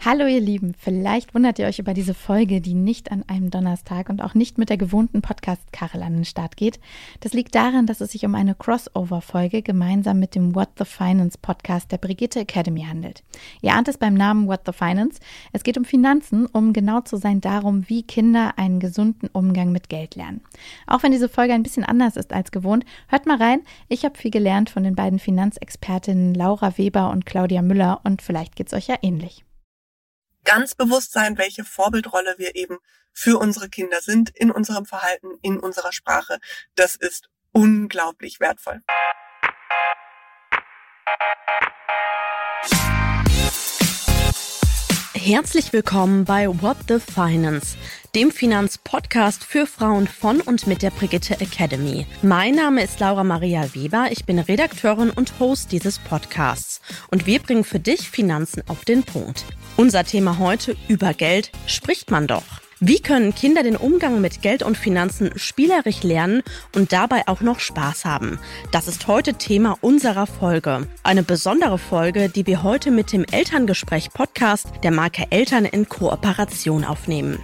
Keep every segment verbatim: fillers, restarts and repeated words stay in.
Hallo ihr Lieben, vielleicht wundert ihr euch über diese Folge, die nicht an einem Donnerstag und auch nicht mit der gewohnten Podcast-Kachel an den Start geht. Das liegt daran, dass es sich um eine Crossover-Folge gemeinsam mit dem What the Finance Podcast der Brigitte Academy handelt. Ihr ahnt es beim Namen What the Finance. Es geht um Finanzen, um genau zu sein darum, wie Kinder einen gesunden Umgang mit Geld lernen. Auch wenn diese Folge ein bisschen anders ist als gewohnt, hört mal rein. Ich habe viel gelernt von den beiden Finanzexpertinnen Laura Weber und Claudia Müller und vielleicht geht's euch ja ähnlich. Ganz bewusst sein, welche Vorbildrolle wir eben für unsere Kinder sind, in unserem Verhalten, in unserer Sprache. Das ist unglaublich wertvoll. Herzlich willkommen bei What the Finance, dem Finanzpodcast für Frauen von und mit der Brigitte Academy. Mein Name ist Laura Maria Weber, ich bin Redakteurin und Host dieses Podcasts und wir bringen für dich Finanzen auf den Punkt. Unser Thema heute: über Geld spricht man doch. Wie können Kinder den Umgang mit Geld und Finanzen spielerisch lernen und dabei auch noch Spaß haben? Das ist heute Thema unserer Folge. Eine besondere Folge, die wir heute mit dem Elterngespräch-Podcast der Marke Eltern in Kooperation aufnehmen.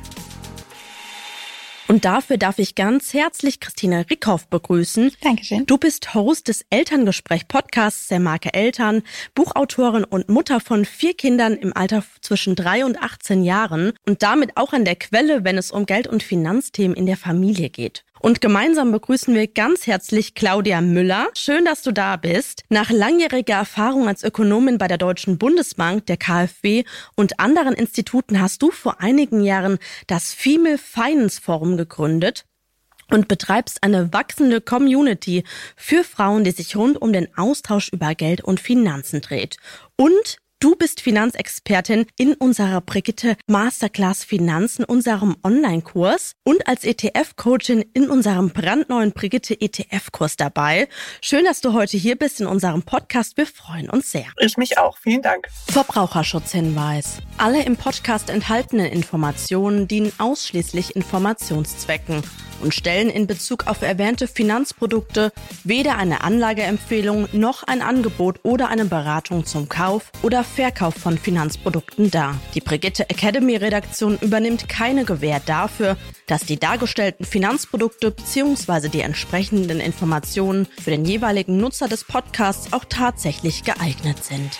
Und dafür darf ich ganz herzlich Christine Rickhoff begrüßen. Dankeschön. Du bist Host des Elterngespräch-Podcasts der Marke Eltern, Buchautorin und Mutter von vier Kindern im Alter zwischen drei und achtzehn Jahren und damit auch an der Quelle, wenn es um Geld- und Finanzthemen in der Familie geht. Und gemeinsam begrüßen wir ganz herzlich Claudia Müller. Schön, dass du da bist. Nach langjähriger Erfahrung als Ökonomin bei der Deutschen Bundesbank, der K f W und anderen Instituten hast du vor einigen Jahren das Female Finance Forum gegründet und betreibst eine wachsende Community für Frauen, die sich rund um den Austausch über Geld und Finanzen dreht. Und du bist Finanzexpertin in unserer Brigitte Masterclass Finanzen, unserem Online-Kurs und als E T F-Coachin in unserem brandneuen Brigitte E T F-Kurs dabei. Schön, dass du heute hier bist in unserem Podcast. Wir freuen uns sehr. Ich mich auch. Vielen Dank. Verbraucherschutzhinweis. Alle im Podcast enthaltenen Informationen dienen ausschließlich Informationszwecken und stellen in Bezug auf erwähnte Finanzprodukte weder eine Anlageempfehlung noch ein Angebot oder eine Beratung zum Kauf oder Verkauf von Finanzprodukten dar. Die Brigitte Academy Redaktion übernimmt keine Gewähr dafür, dass die dargestellten Finanzprodukte bzw. die entsprechenden Informationen für den jeweiligen Nutzer des Podcasts auch tatsächlich geeignet sind.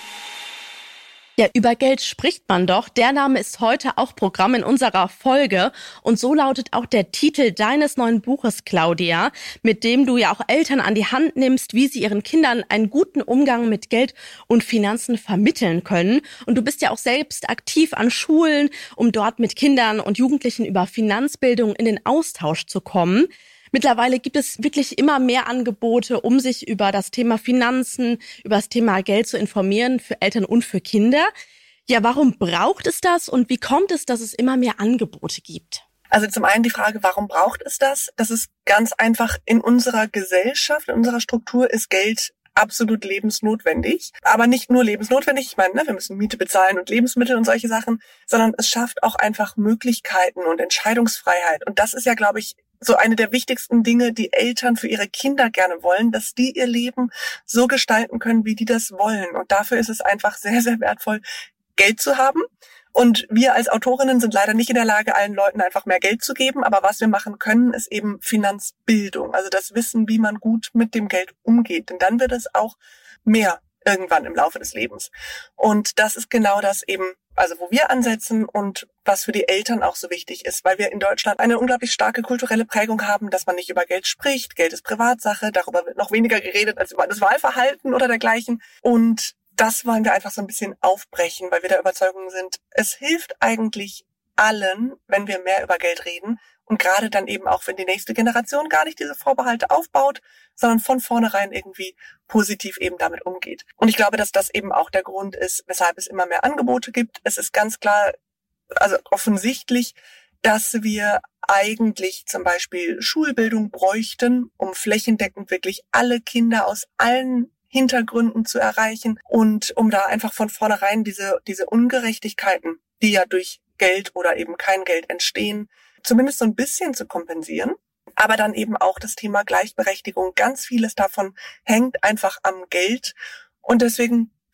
Ja, über Geld spricht man doch. Der Name ist heute auch Programm in unserer Folge. Und so lautet auch der Titel deines neuen Buches, Claudia, mit dem du ja auch Eltern an die Hand nimmst, wie sie ihren Kindern einen guten Umgang mit Geld und Finanzen vermitteln können. Und du bist ja auch selbst aktiv an Schulen, um dort mit Kindern und Jugendlichen über Finanzbildung in den Austausch zu kommen. Mittlerweile gibt es wirklich immer mehr Angebote, um sich über das Thema Finanzen, über das Thema Geld zu informieren, für Eltern und für Kinder. Ja, warum braucht es das und wie kommt es, dass es immer mehr Angebote gibt? Also zum einen die Frage, warum braucht es das? Das ist ganz einfach, in unserer Gesellschaft, in unserer Struktur ist Geld absolut lebensnotwendig. Aber nicht nur lebensnotwendig, ich meine, ne, wir müssen Miete bezahlen und Lebensmittel und solche Sachen, sondern es schafft auch einfach Möglichkeiten und Entscheidungsfreiheit. Und das ist ja, glaube ich, so eine der wichtigsten Dinge, die Eltern für ihre Kinder gerne wollen, dass die ihr Leben so gestalten können, wie die das wollen. Und dafür ist es einfach sehr, sehr wertvoll, Geld zu haben. Und wir als Autorinnen sind leider nicht in der Lage, allen Leuten einfach mehr Geld zu geben. Aber was wir machen können, ist eben Finanzbildung. Also das Wissen, wie man gut mit dem Geld umgeht. Denn dann wird es auch mehr irgendwann im Laufe des Lebens. Und das ist genau das eben, also wo wir ansetzen und was für die Eltern auch so wichtig ist, weil wir in Deutschland eine unglaublich starke kulturelle Prägung haben, dass man nicht über Geld spricht. Geld ist Privatsache, darüber wird noch weniger geredet als über das Wahlverhalten oder dergleichen. Und das wollen wir einfach so ein bisschen aufbrechen, weil wir der Überzeugung sind, es hilft eigentlich allen, wenn wir mehr über Geld reden. Und gerade dann eben auch, wenn die nächste Generation gar nicht diese Vorbehalte aufbaut, sondern von vornherein irgendwie positiv eben damit umgeht. Und ich glaube, dass das eben auch der Grund ist, weshalb es immer mehr Angebote gibt. Es ist ganz klar, also offensichtlich, dass wir eigentlich zum Beispiel Schulbildung bräuchten, um flächendeckend wirklich alle Kinder aus allen Hintergründen zu erreichen und um da einfach von vornherein diese, diese Ungerechtigkeiten, die ja durch Geld oder eben kein Geld entstehen, zumindest so ein bisschen zu kompensieren. Aber dann eben auch das Thema Gleichberechtigung. Ganz vieles davon hängt einfach am Geld. Und deswegen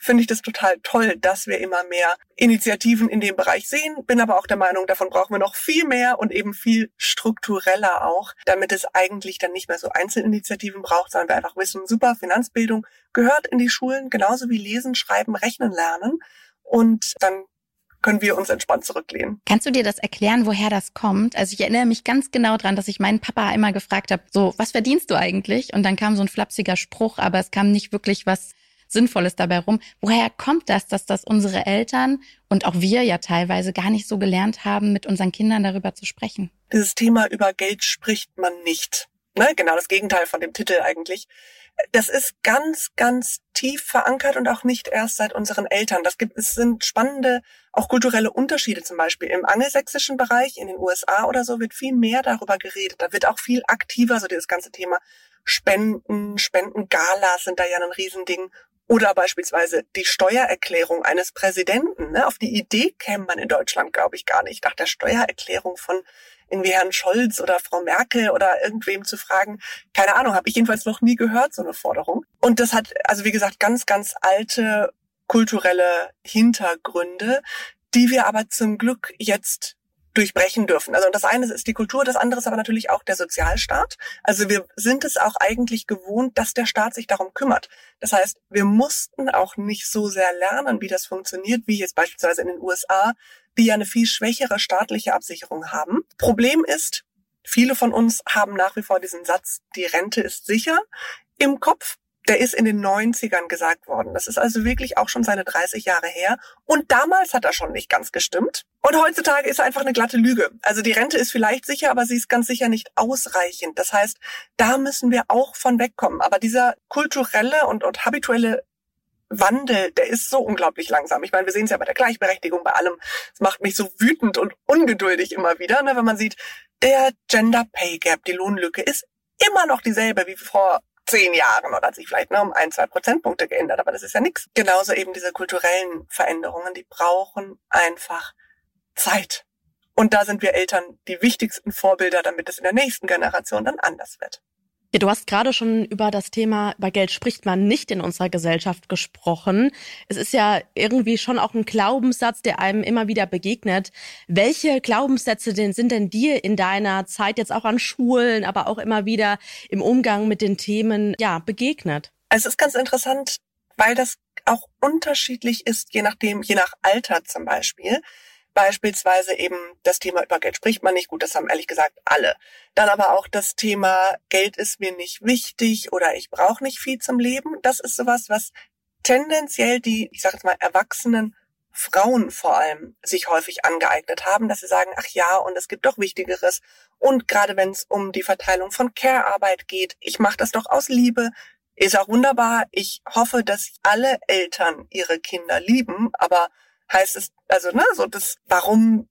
finde ich das total toll, dass wir immer mehr Initiativen in dem Bereich sehen. Bin aber auch der Meinung, davon brauchen wir noch viel mehr und eben viel struktureller auch, damit es eigentlich dann nicht mehr so Einzelinitiativen braucht, sondern wir einfach wissen, super, Finanzbildung gehört in die Schulen, genauso wie Lesen, Schreiben, Rechnen lernen. Und dann können wir uns entspannt zurücklehnen. Kannst du dir das erklären, woher das kommt? Also ich erinnere mich ganz genau dran, dass ich meinen Papa immer gefragt habe, so, was verdienst du eigentlich? Und dann kam so ein flapsiger Spruch, aber es kam nicht wirklich was Sinnvolles dabei rum. Woher kommt das, dass das unsere Eltern und auch wir ja teilweise gar nicht so gelernt haben, mit unseren Kindern darüber zu sprechen? Dieses Thema über Geld spricht man nicht. Ne? Genau das Gegenteil von dem Titel eigentlich. Das ist ganz, ganz tief verankert und auch nicht erst seit unseren Eltern. Das gibt, es sind spannende, auch kulturelle Unterschiede zum Beispiel. Im angelsächsischen Bereich, in den U S A oder so, wird viel mehr darüber geredet. Da wird auch viel aktiver, so dieses ganze Thema Spenden, Spendengalas sind da ja ein Riesending. Oder beispielsweise die Steuererklärung eines Präsidenten. Ne? Auf die Idee käme man in Deutschland, glaube ich, gar nicht, nach der Steuererklärung von irgendwie Herrn Scholz oder Frau Merkel oder irgendwem zu fragen. Keine Ahnung, habe ich jedenfalls noch nie gehört, so eine Forderung. Und das hat, also wie gesagt, ganz, ganz alte kulturelle Hintergründe, die wir aber zum Glück jetzt durchbrechen dürfen. Also das eine ist die Kultur, das andere ist aber natürlich auch der Sozialstaat. Also wir sind es auch eigentlich gewohnt, dass der Staat sich darum kümmert. Das heißt, wir mussten auch nicht so sehr lernen, wie das funktioniert, wie jetzt beispielsweise in den U S A, die ja eine viel schwächere staatliche Absicherung haben. Problem ist, viele von uns haben nach wie vor diesen Satz, die Rente ist sicher, im Kopf. Der ist in den neunzigern gesagt worden. Das ist also wirklich auch schon seine dreißig Jahre her. Und damals hat er schon nicht ganz gestimmt. Und heutzutage ist er einfach eine glatte Lüge. Also die Rente ist vielleicht sicher, aber sie ist ganz sicher nicht ausreichend. Das heißt, da müssen wir auch von wegkommen. Aber dieser kulturelle und, und habituelle Wandel, der ist so unglaublich langsam. Ich meine, wir sehen es ja bei der Gleichberechtigung, bei allem. Es macht mich so wütend und ungeduldig immer wieder, ne, wenn man sieht, der Gender Pay Gap, die Lohnlücke, ist immer noch dieselbe wie vor zehn Jahren oder hat sich vielleicht nur um ein, zwei Prozentpunkte geändert, aber das ist ja nichts. Genauso eben diese kulturellen Veränderungen, die brauchen einfach Zeit. Und da sind wir Eltern die wichtigsten Vorbilder, damit es in der nächsten Generation dann anders wird. Ja, du hast gerade schon über das Thema, über Geld spricht man nicht in unserer Gesellschaft gesprochen. Es ist ja irgendwie schon auch ein Glaubenssatz, der einem immer wieder begegnet. Welche Glaubenssätze denn sind denn dir in deiner Zeit jetzt auch an Schulen, aber auch immer wieder im Umgang mit den Themen, ja, begegnet? Es ist ganz interessant, weil das auch unterschiedlich ist, je nachdem, je nach Alter zum Beispiel. Beispielsweise eben das Thema über Geld spricht man nicht. Gut, das haben ehrlich gesagt alle. Dann aber auch das Thema Geld ist mir nicht wichtig oder ich brauche nicht viel zum Leben. Das ist sowas, was tendenziell die, ich sage jetzt mal, erwachsenen Frauen vor allem sich häufig angeeignet haben, dass sie sagen, ach ja, und es gibt doch Wichtigeres. Und gerade wenn es um die Verteilung von Care-Arbeit geht, ich mache das doch aus Liebe, ist auch wunderbar. Ich hoffe, dass alle Eltern ihre Kinder lieben, aber heißt es, also, ne, so das, warum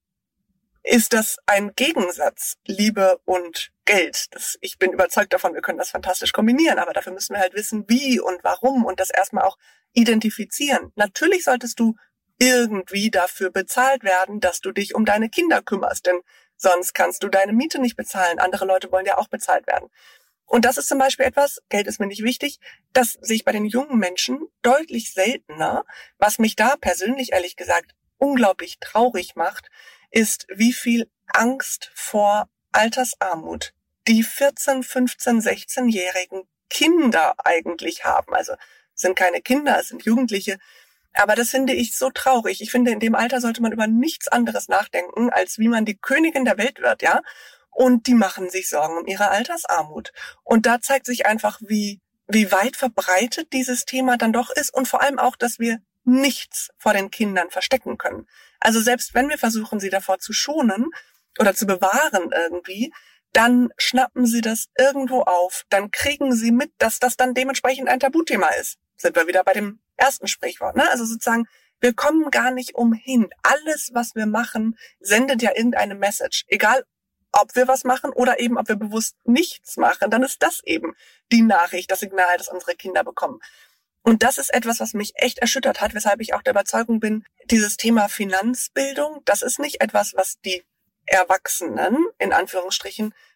ist das ein Gegensatz, Liebe und Geld? Das, ich bin überzeugt davon, wir können das fantastisch kombinieren, aber dafür müssen wir halt wissen, wie und warum und das erstmal auch identifizieren. Natürlich solltest du irgendwie dafür bezahlt werden, dass du dich um deine Kinder kümmerst, denn sonst kannst du deine Miete nicht bezahlen. Andere Leute wollen ja auch bezahlt werden. Und das ist zum Beispiel etwas, Geld ist mir nicht wichtig, das sehe ich bei den jungen Menschen deutlich seltener. Was mich da persönlich, ehrlich gesagt, unglaublich traurig macht, ist, wie viel Angst vor Altersarmut die vierzehn-, fünfzehn-, sechzehnjährigen Kinder eigentlich haben. Also es sind keine Kinder, es sind Jugendliche. Aber das finde ich so traurig. Ich finde, in dem Alter sollte man über nichts anderes nachdenken, als wie man die Königin der Welt wird, ja. Und die machen sich Sorgen um ihre Altersarmut. Und da zeigt sich einfach, wie, wie weit verbreitet dieses Thema dann doch ist und vor allem auch, dass wir nichts vor den Kindern verstecken können. Also selbst wenn wir versuchen, sie davor zu schonen oder zu bewahren irgendwie, dann schnappen sie das irgendwo auf. Dann kriegen sie mit, dass das dann dementsprechend ein Tabuthema ist. Sind wir wieder bei dem ersten Sprichwort, ne? Also sozusagen, wir kommen gar nicht umhin. Alles, was wir machen, sendet ja irgendeine Message. Egal, ob wir was machen oder eben, ob wir bewusst nichts machen, dann ist das eben die Nachricht, das Signal, das unsere Kinder bekommen. Und das ist etwas, was mich echt erschüttert hat, weshalb ich auch der Überzeugung bin, dieses Thema Finanzbildung, das ist nicht etwas, was die Erwachsenen, in Anführungsstrichen,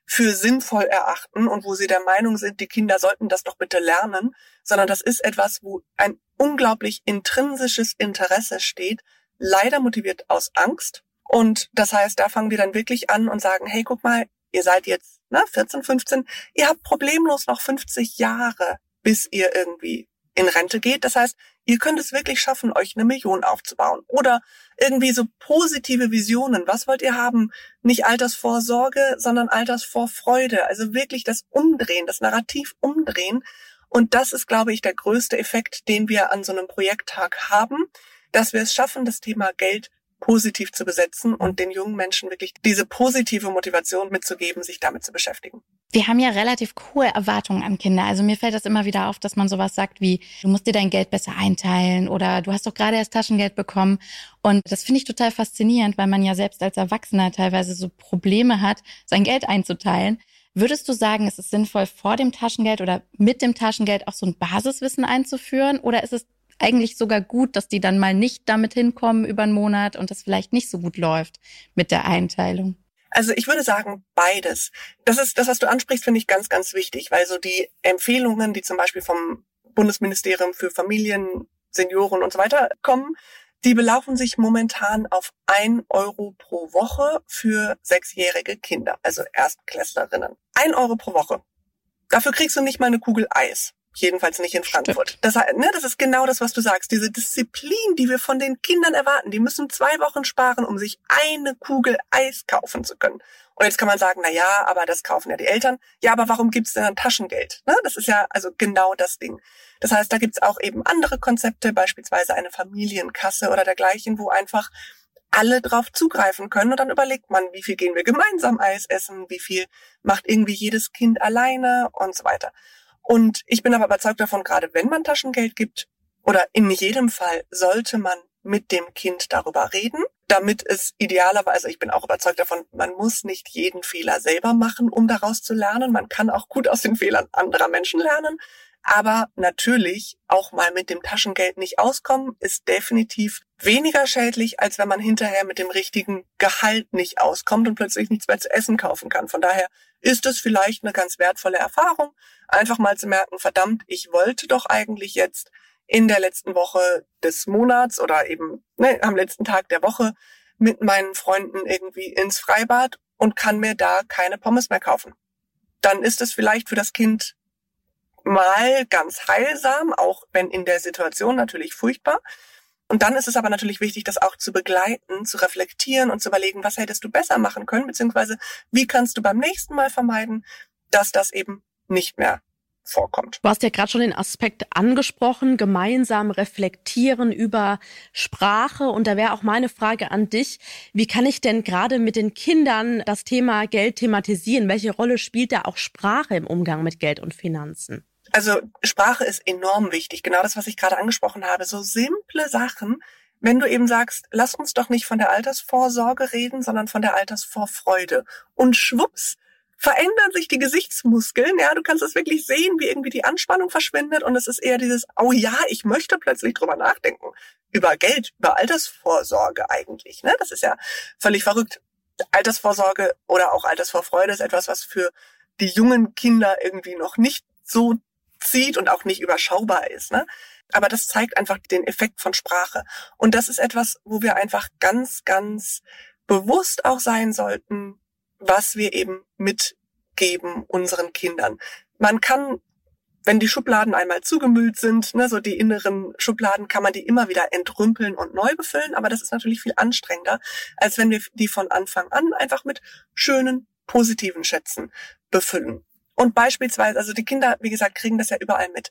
für sinnvoll erachten und wo sie der Meinung sind, die Kinder sollten das doch bitte lernen, sondern das ist etwas, wo ein unglaublich intrinsisches Interesse steht, leider motiviert aus Angst. Und das heißt, da fangen wir dann wirklich an und sagen, hey, guck mal, ihr seid jetzt ne, vierzehn, fünfzehn, ihr habt problemlos noch fünfzig Jahre, bis ihr irgendwie in Rente geht. Das heißt, ihr könnt es wirklich schaffen, euch eine Million aufzubauen. Oder irgendwie so positive Visionen. Was wollt ihr haben? Nicht Altersvorsorge, sondern Altersvorfreude. Also wirklich das Umdrehen, das Narrativ umdrehen. Und das ist, glaube ich, der größte Effekt, den wir an so einem Projekttag haben, dass wir es schaffen, das Thema Geld positiv zu besetzen und den jungen Menschen wirklich diese positive Motivation mitzugeben, sich damit zu beschäftigen. Wir haben ja relativ hohe Erwartungen an Kinder. Also mir fällt das immer wieder auf, dass man sowas sagt wie, du musst dir dein Geld besser einteilen oder du hast doch gerade erst Taschengeld bekommen. Und das finde ich total faszinierend, weil man ja selbst als Erwachsener teilweise so Probleme hat, sein Geld einzuteilen. Würdest du sagen, es ist sinnvoll, vor dem Taschengeld oder mit dem Taschengeld auch so ein Basiswissen einzuführen? Oder ist es eigentlich sogar gut, dass die dann mal nicht damit hinkommen über einen Monat und das vielleicht nicht so gut läuft mit der Einteilung? Also ich würde sagen, beides. Das ist das, was du ansprichst, finde ich ganz, ganz wichtig, weil so die Empfehlungen, die zum Beispiel vom Bundesministerium für Familien, Senioren und so weiter kommen, die belaufen sich momentan auf ein Euro pro Woche für sechsjährige Kinder, also Erstklässlerinnen. Ein Euro pro Woche. Dafür kriegst du nicht mal eine Kugel Eis. Jedenfalls nicht in Frankfurt. Das, ne, das ist genau das, was du sagst. Diese Disziplin, die wir von den Kindern erwarten. Die müssen zwei Wochen sparen, um sich eine Kugel Eis kaufen zu können. Und jetzt kann man sagen, na ja, aber das kaufen ja die Eltern. Ja, aber warum gibt's denn dann Taschengeld? Ne, das ist ja also genau das Ding. Das heißt, da gibt's auch eben andere Konzepte, beispielsweise eine Familienkasse oder dergleichen, wo einfach alle drauf zugreifen können. Und dann überlegt man, wie viel gehen wir gemeinsam Eis essen, wie viel macht irgendwie jedes Kind alleine und so weiter. Und ich bin aber überzeugt davon, gerade wenn man Taschengeld gibt, oder in jedem Fall sollte man mit dem Kind darüber reden, damit es idealerweise, ich bin auch überzeugt davon, man muss nicht jeden Fehler selber machen, um daraus zu lernen. Man kann auch gut aus den Fehlern anderer Menschen lernen. Aber natürlich auch mal mit dem Taschengeld nicht auskommen, ist definitiv weniger schädlich, als wenn man hinterher mit dem richtigen Gehalt nicht auskommt und plötzlich nichts mehr zu essen kaufen kann. Von daher ist es vielleicht eine ganz wertvolle Erfahrung, einfach mal zu merken, verdammt, ich wollte doch eigentlich jetzt in der letzten Woche des Monats oder eben ne, am letzten Tag der Woche mit meinen Freunden irgendwie ins Freibad und kann mir da keine Pommes mehr kaufen. Dann ist es vielleicht für das Kind mal ganz heilsam, auch wenn in der Situation natürlich furchtbar. Und dann ist es aber natürlich wichtig, das auch zu begleiten, zu reflektieren und zu überlegen, was hättest du besser machen können, beziehungsweise wie kannst du beim nächsten Mal vermeiden, dass das eben nicht mehr vorkommt. Du hast ja gerade schon den Aspekt angesprochen, gemeinsam reflektieren über Sprache. Und da wäre auch meine Frage an dich, wie kann ich denn gerade mit den Kindern das Thema Geld thematisieren? Welche Rolle spielt da auch Sprache im Umgang mit Geld und Finanzen? Also Sprache ist enorm wichtig. Genau das, was ich gerade angesprochen habe. So simple Sachen, wenn du eben sagst, lass uns doch nicht von der Altersvorsorge reden, sondern von der Altersvorfreude. Und schwupps, verändern sich die Gesichtsmuskeln. Ja, du kannst es wirklich sehen, wie irgendwie die Anspannung verschwindet. Und es ist eher dieses, oh ja, ich möchte plötzlich drüber nachdenken. Über Geld, über Altersvorsorge eigentlich. Ne? Das ist ja völlig verrückt. Altersvorsorge oder auch Altersvorfreude ist etwas, was für die jungen Kinder irgendwie noch nicht so zieht und auch nicht überschaubar ist, ne? Aber das zeigt einfach den Effekt von Sprache. Und das ist etwas, wo wir einfach ganz, ganz bewusst auch sein sollten, was wir eben mitgeben unseren Kindern. Man kann, wenn die Schubladen einmal zugemüllt sind, ne, so die inneren Schubladen, kann man die immer wieder entrümpeln und neu befüllen. Aber das ist natürlich viel anstrengender, als wenn wir die von Anfang an einfach mit schönen, positiven Schätzen befüllen. Und beispielsweise, also die Kinder, wie gesagt, kriegen das ja überall mit.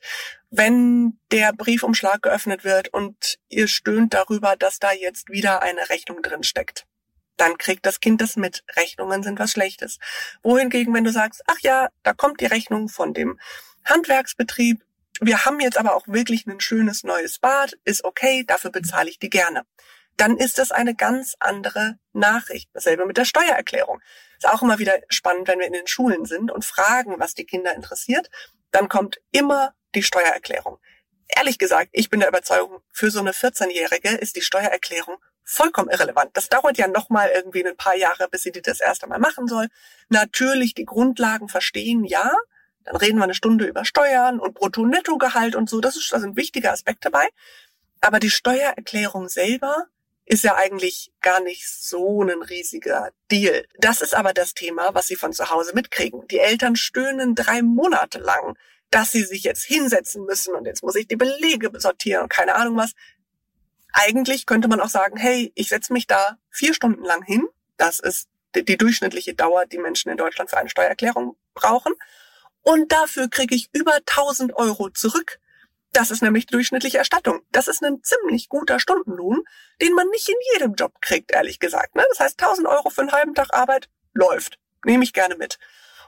Wenn der Briefumschlag geöffnet wird und ihr stöhnt darüber, dass da jetzt wieder eine Rechnung drin steckt, dann kriegt das Kind das mit. Rechnungen sind was Schlechtes. Wohingegen, wenn du sagst, ach ja, da kommt die Rechnung von dem Handwerksbetrieb, wir haben jetzt aber auch wirklich ein schönes neues Bad, ist okay, dafür bezahle ich die gerne. Dann ist das eine ganz andere Nachricht. Dasselbe mit der Steuererklärung. Ist auch immer wieder spannend, wenn wir in den Schulen sind und fragen, was die Kinder interessiert. Dann kommt immer die Steuererklärung. Ehrlich gesagt, ich bin der Überzeugung, für so eine vierzehnjährige ist die Steuererklärung vollkommen irrelevant. Das dauert ja noch mal irgendwie ein paar Jahre, bis sie das erste Mal machen soll. Natürlich die Grundlagen verstehen, ja. Dann reden wir eine Stunde über Steuern und Brutto-Netto-Gehalt und so. Das ist, da sind wichtige Aspekte bei. Aber die Steuererklärung selber ist ja eigentlich gar nicht so ein riesiger Deal. Das ist aber das Thema, was sie von zu Hause mitkriegen. Die Eltern stöhnen drei Monate lang, dass sie sich jetzt hinsetzen müssen und jetzt muss ich die Belege sortieren und keine Ahnung was. Eigentlich könnte man auch sagen, hey, ich setze mich da vier Stunden lang hin. Das ist die, die durchschnittliche Dauer, die Menschen in Deutschland für eine Steuererklärung brauchen. Und dafür kriege ich über tausend Euro zurück. Das ist nämlich die durchschnittliche Erstattung. Das ist ein ziemlich guter Stundenlohn, den man nicht in jedem Job kriegt, ehrlich gesagt. Das heißt, tausend Euro für einen halben Tag Arbeit läuft. Nehme ich gerne mit.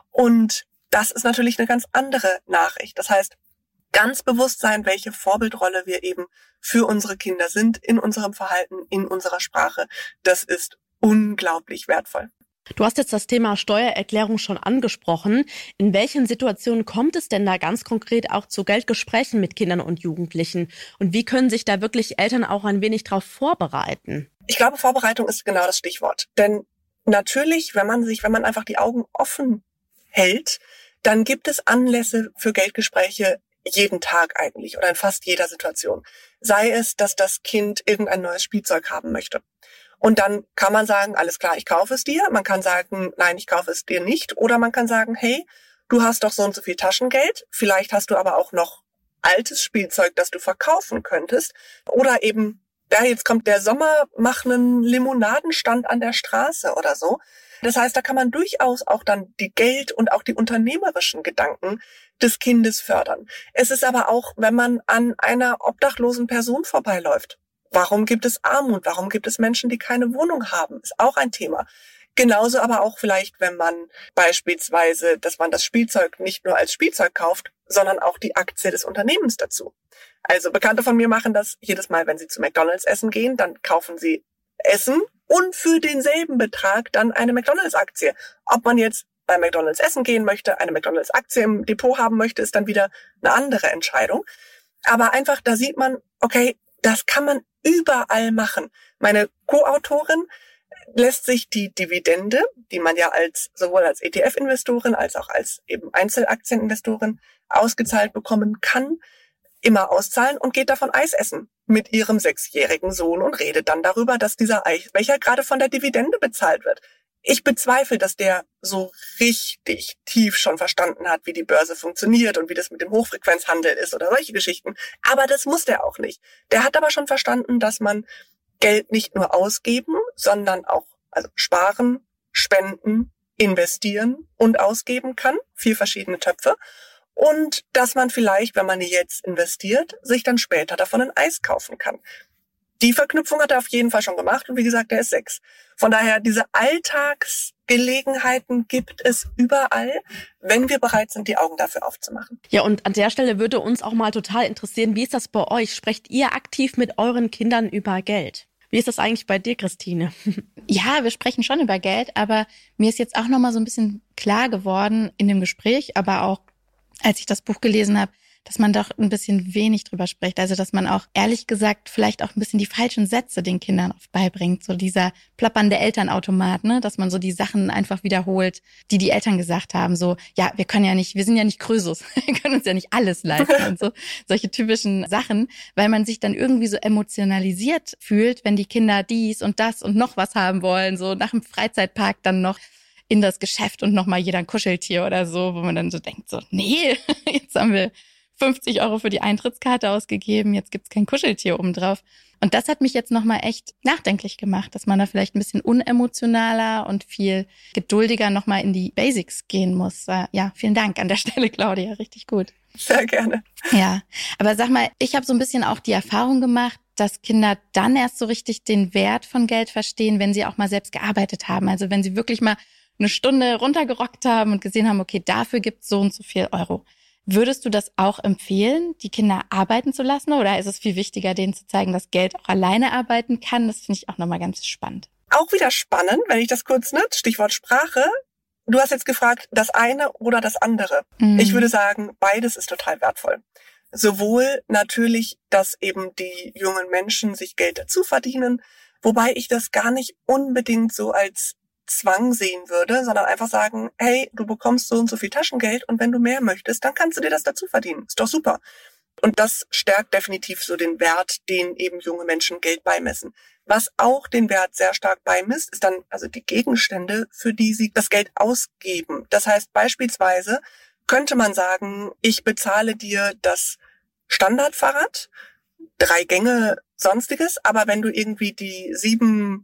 Und das ist natürlich eine ganz andere Nachricht. Das heißt, ganz bewusst sein, welche Vorbildrolle wir eben für unsere Kinder sind, in unserem Verhalten, in unserer Sprache. Das ist unglaublich wertvoll. Du hast jetzt das Thema Steuererklärung schon angesprochen. In welchen Situationen kommt es denn da ganz konkret auch zu Geldgesprächen mit Kindern und Jugendlichen? Und wie können sich da wirklich Eltern auch ein wenig darauf vorbereiten? Ich glaube, Vorbereitung ist genau das Stichwort. Denn natürlich, wenn man sich, wenn man einfach die Augen offen hält, dann gibt es Anlässe für Geldgespräche jeden Tag eigentlich oder in fast jeder Situation. Sei es, dass das Kind irgendein neues Spielzeug haben möchte. Und dann kann man sagen, alles klar, ich kaufe es dir. Man kann sagen, nein, ich kaufe es dir nicht. Oder man kann sagen, hey, du hast doch so und so viel Taschengeld. Vielleicht hast du aber auch noch altes Spielzeug, das du verkaufen könntest. Oder eben, ja, jetzt kommt der Sommer, mach einen Limonadenstand an der Straße oder so. Das heißt, da kann man durchaus auch dann die Geld- und auch die unternehmerischen Gedanken des Kindes fördern. Es ist aber auch, wenn man an einer obdachlosen Person vorbeiläuft. Warum gibt es Armut? Warum gibt es Menschen, die keine Wohnung haben? Ist auch ein Thema. Genauso aber auch vielleicht, wenn man beispielsweise, dass man das Spielzeug nicht nur als Spielzeug kauft, sondern auch die Aktie des Unternehmens dazu. Also Bekannte von mir machen das jedes Mal, wenn sie zu McDonald's essen gehen, dann kaufen sie Essen und für denselben Betrag dann eine McDonald's-Aktie. Ob man jetzt bei McDonald's essen gehen möchte, eine McDonald's-Aktie im Depot haben möchte, ist dann wieder eine andere Entscheidung. Aber einfach, da sieht man, okay, das kann man überall machen. Meine Co-Autorin lässt sich die Dividende, die man ja als sowohl als E T F-Investorin als auch als eben Einzelaktieninvestorin ausgezahlt bekommen kann, immer auszahlen und geht davon Eis essen mit ihrem sechsjährigen Sohn und redet dann darüber, dass dieser Eisbecher gerade von der Dividende bezahlt wird. Ich bezweifle, dass der so richtig tief schon verstanden hat, wie die Börse funktioniert und wie das mit dem Hochfrequenzhandel ist oder solche Geschichten. Aber das muss der auch nicht. Der hat aber schon verstanden, dass man Geld nicht nur ausgeben, sondern auch also sparen, spenden, investieren und ausgeben kann. Vier verschiedene Töpfe. Und dass man vielleicht, wenn man jetzt investiert, sich dann später davon ein Eis kaufen kann. Die Verknüpfung hat er auf jeden Fall schon gemacht und wie gesagt, er ist sechs. Von daher, diese Alltagsgelegenheiten gibt es überall, wenn wir bereit sind, die Augen dafür aufzumachen. Ja, und an der Stelle würde uns auch mal total interessieren, wie ist das bei euch? Sprecht ihr aktiv mit euren Kindern über Geld? Wie ist das eigentlich bei dir, Christine? Ja, wir sprechen schon über Geld, aber mir ist jetzt auch nochmal so ein bisschen klar geworden in dem Gespräch, aber auch als ich das Buch gelesen habe, dass man doch ein bisschen wenig drüber spricht. Also, dass man auch, ehrlich gesagt, vielleicht auch ein bisschen die falschen Sätze den Kindern oft beibringt. So dieser plappernde Elternautomat, ne? Dass man so die Sachen einfach wiederholt, die die Eltern gesagt haben. So, ja, wir können ja nicht, wir sind ja nicht Krösus. Wir können uns ja nicht alles leisten und so. Solche typischen Sachen, weil man sich dann irgendwie so emotionalisiert fühlt, wenn die Kinder dies und das und noch was haben wollen. So nach dem Freizeitpark dann noch in das Geschäft und nochmal jeder ein Kuscheltier oder so, wo man dann so denkt, so, nee, jetzt haben wir fünfzig Euro für die Eintrittskarte ausgegeben, jetzt gibt's kein Kuscheltier obendrauf. Und das hat mich jetzt nochmal echt nachdenklich gemacht, dass man da vielleicht ein bisschen unemotionaler und viel geduldiger nochmal in die Basics gehen muss. Ja, vielen Dank an der Stelle, Claudia, richtig gut. Sehr gerne. Ja, aber sag mal, ich habe so ein bisschen auch die Erfahrung gemacht, dass Kinder dann erst so richtig den Wert von Geld verstehen, wenn sie auch mal selbst gearbeitet haben. Also wenn sie wirklich mal eine Stunde runtergerockt haben und gesehen haben, okay, dafür gibt's so und so viel Euro. Würdest du das auch empfehlen, die Kinder arbeiten zu lassen? Oder ist es viel wichtiger, denen zu zeigen, dass Geld auch alleine arbeiten kann? Das finde ich auch nochmal ganz spannend. Auch wieder spannend, wenn ich das kurz nutze, Stichwort Sprache. Du hast jetzt gefragt, das eine oder das andere. Mhm. Ich würde sagen, beides ist total wertvoll. Sowohl natürlich, dass eben die jungen Menschen sich Geld dazu verdienen, Wobei ich das gar nicht unbedingt so als Zwang sehen würde, sondern einfach sagen, hey, du bekommst so und so viel Taschengeld und wenn du mehr möchtest, dann kannst du dir das dazu verdienen. Ist doch super. Und das stärkt definitiv so den Wert, den eben junge Menschen Geld beimessen. Was auch den Wert sehr stark beimisst, ist dann also die Gegenstände, für die sie das Geld ausgeben. Das heißt beispielsweise könnte man sagen, ich bezahle dir das Standardfahrrad, drei Gänge, sonstiges, aber wenn du irgendwie die sieben,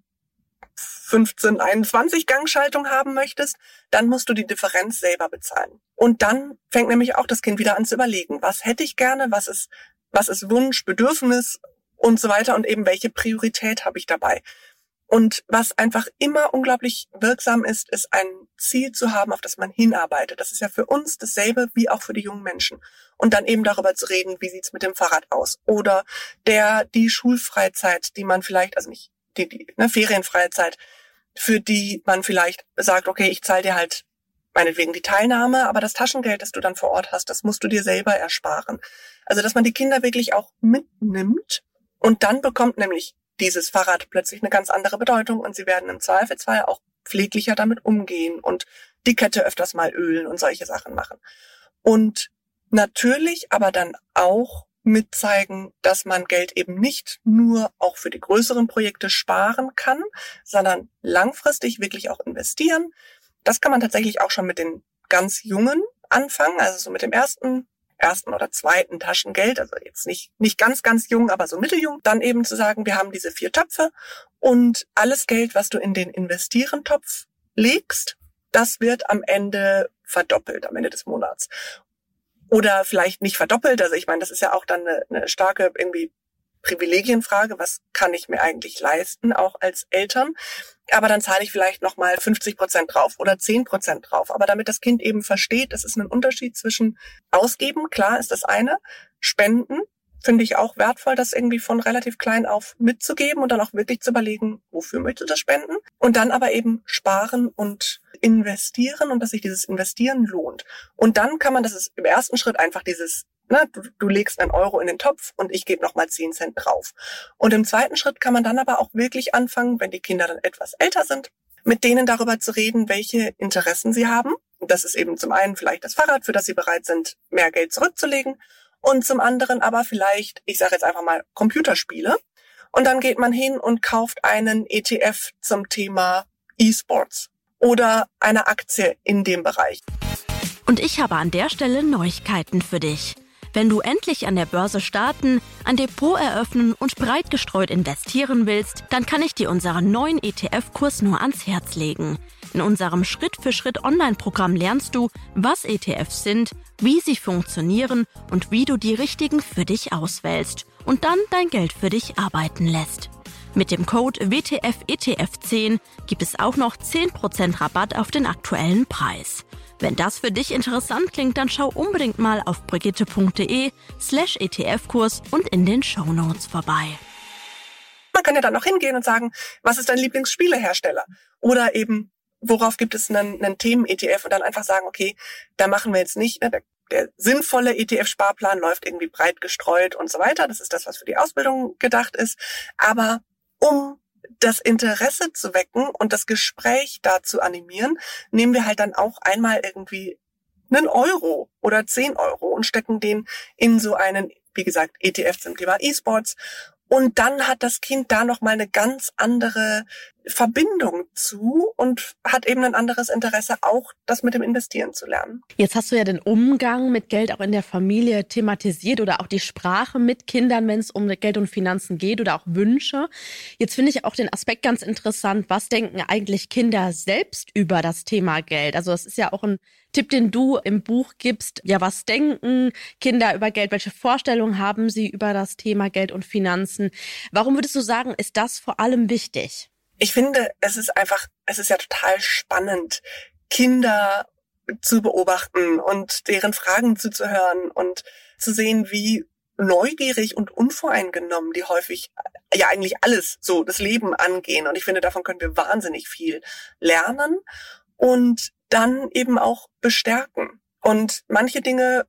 fünfzehn, einundzwanzig Gangschaltung haben möchtest, dann musst du die Differenz selber bezahlen. Und dann fängt nämlich auch das Kind wieder an zu überlegen, was hätte ich gerne, was ist, was ist Wunsch, Bedürfnis und so weiter und eben welche Priorität habe ich dabei. Und was einfach immer unglaublich wirksam ist, ist ein Ziel zu haben, auf das man hinarbeitet. Das ist ja für uns dasselbe wie auch für die jungen Menschen. Und dann eben darüber zu reden, wie sieht's mit dem Fahrrad aus? Oder der, die Schulfreizeit, die man vielleicht, also nicht die, die ne, Ferienfreizeit, für die man vielleicht sagt, okay, ich zahle dir halt meinetwegen die Teilnahme, aber das Taschengeld, das du dann vor Ort hast, das musst du dir selber ersparen. Also, dass man die Kinder wirklich auch mitnimmt und dann bekommt nämlich dieses Fahrrad plötzlich eine ganz andere Bedeutung und sie werden im Zweifelsfall auch pfleglicher damit umgehen und die Kette öfters mal ölen und solche Sachen machen. Und natürlich aber dann auch mitzeigen, dass man Geld eben nicht nur auch für die größeren Projekte sparen kann, sondern langfristig wirklich auch investieren. Das kann man tatsächlich auch schon mit den ganz Jungen anfangen, also so mit dem ersten ersten oder zweiten Taschengeld, also jetzt nicht nicht ganz, ganz jung, aber so mitteljung, dann eben zu sagen, wir haben diese vier Töpfe und alles Geld, was du in den Investieren-Topf legst, das wird am Ende verdoppelt, am Ende des Monats. Oder vielleicht nicht verdoppelt, also ich meine, das ist ja auch dann eine, eine starke irgendwie Privilegienfrage, was kann ich mir eigentlich leisten, auch als Eltern. Aber dann zahle ich vielleicht nochmal fünfzig Prozent drauf oder zehn Prozent drauf. Aber damit das Kind eben versteht, es ist ein Unterschied zwischen ausgeben, klar ist das eine, spenden, finde ich auch wertvoll, das irgendwie von relativ klein auf mitzugeben und dann auch wirklich zu überlegen, wofür möchte das spenden? Und dann aber eben sparen und investieren und dass sich dieses Investieren lohnt. Und dann kann man, das ist im ersten Schritt einfach dieses, na, du, du legst einen Euro in den Topf und ich gebe nochmal zehn Cent drauf. Und im zweiten Schritt kann man dann aber auch wirklich anfangen, wenn die Kinder dann etwas älter sind, mit denen darüber zu reden, welche Interessen sie haben. Und das ist eben zum einen vielleicht das Fahrrad, für das sie bereit sind, mehr Geld zurückzulegen. Und zum anderen aber vielleicht, ich sage jetzt einfach mal, Computerspiele. Und dann geht man hin und kauft einen E T F zum Thema E-Sports oder eine Aktie in dem Bereich. Und ich habe an der Stelle Neuigkeiten für dich. Wenn du endlich an der Börse starten, ein Depot eröffnen und breit gestreut investieren willst, dann kann ich dir unseren neuen E T F-Kurs nur ans Herz legen. In unserem Schritt-für-Schritt-Online-Programm lernst du, was E T Fs sind, wie sie funktionieren und wie du die richtigen für dich auswählst und dann dein Geld für dich arbeiten lässt. Mit dem Code W T F E T F zehn gibt es auch noch zehn Prozent Rabatt auf den aktuellen Preis. Wenn das für dich interessant klingt, dann schau unbedingt mal auf brigitte.de slash ETF-Kurs und in den Shownotes vorbei. Man kann ja dann noch hingehen und sagen, was ist dein Lieblingsspielehersteller? Oder eben, worauf gibt es einen, einen Themen-E T F? Und dann einfach sagen, okay, da machen wir jetzt nicht, ne, der, der sinnvolle E T F-Sparplan läuft irgendwie breit gestreut und so weiter. Das ist das, was für die Ausbildung gedacht ist. Aber um das Interesse zu wecken und das Gespräch da zu animieren, nehmen wir halt dann auch einmal irgendwie einen Euro oder zehn Euro und stecken den in so einen, wie gesagt, E T F zum Thema E-Sports. Und dann hat das Kind da nochmal eine ganz andere Verbindung zu und hat eben ein anderes Interesse, auch das mit dem Investieren zu lernen. Jetzt hast du ja den Umgang mit Geld auch in der Familie thematisiert oder auch die Sprache mit Kindern, wenn es um Geld und Finanzen geht oder auch Wünsche. Jetzt finde ich auch den Aspekt ganz interessant, was denken eigentlich Kinder selbst über das Thema Geld? Also das ist ja auch ein Tipp, den du im Buch gibst. Ja, was denken Kinder über Geld? Welche Vorstellungen haben sie über das Thema Geld und Finanzen? Warum würdest du sagen, ist das vor allem wichtig? Ich finde, es ist einfach, es ist ja total spannend, Kinder zu beobachten und deren Fragen zuzuhören und zu sehen, wie neugierig und unvoreingenommen die häufig ja eigentlich alles so das Leben angehen. Und ich finde, davon können wir wahnsinnig viel lernen und dann eben auch bestärken. Und manche Dinge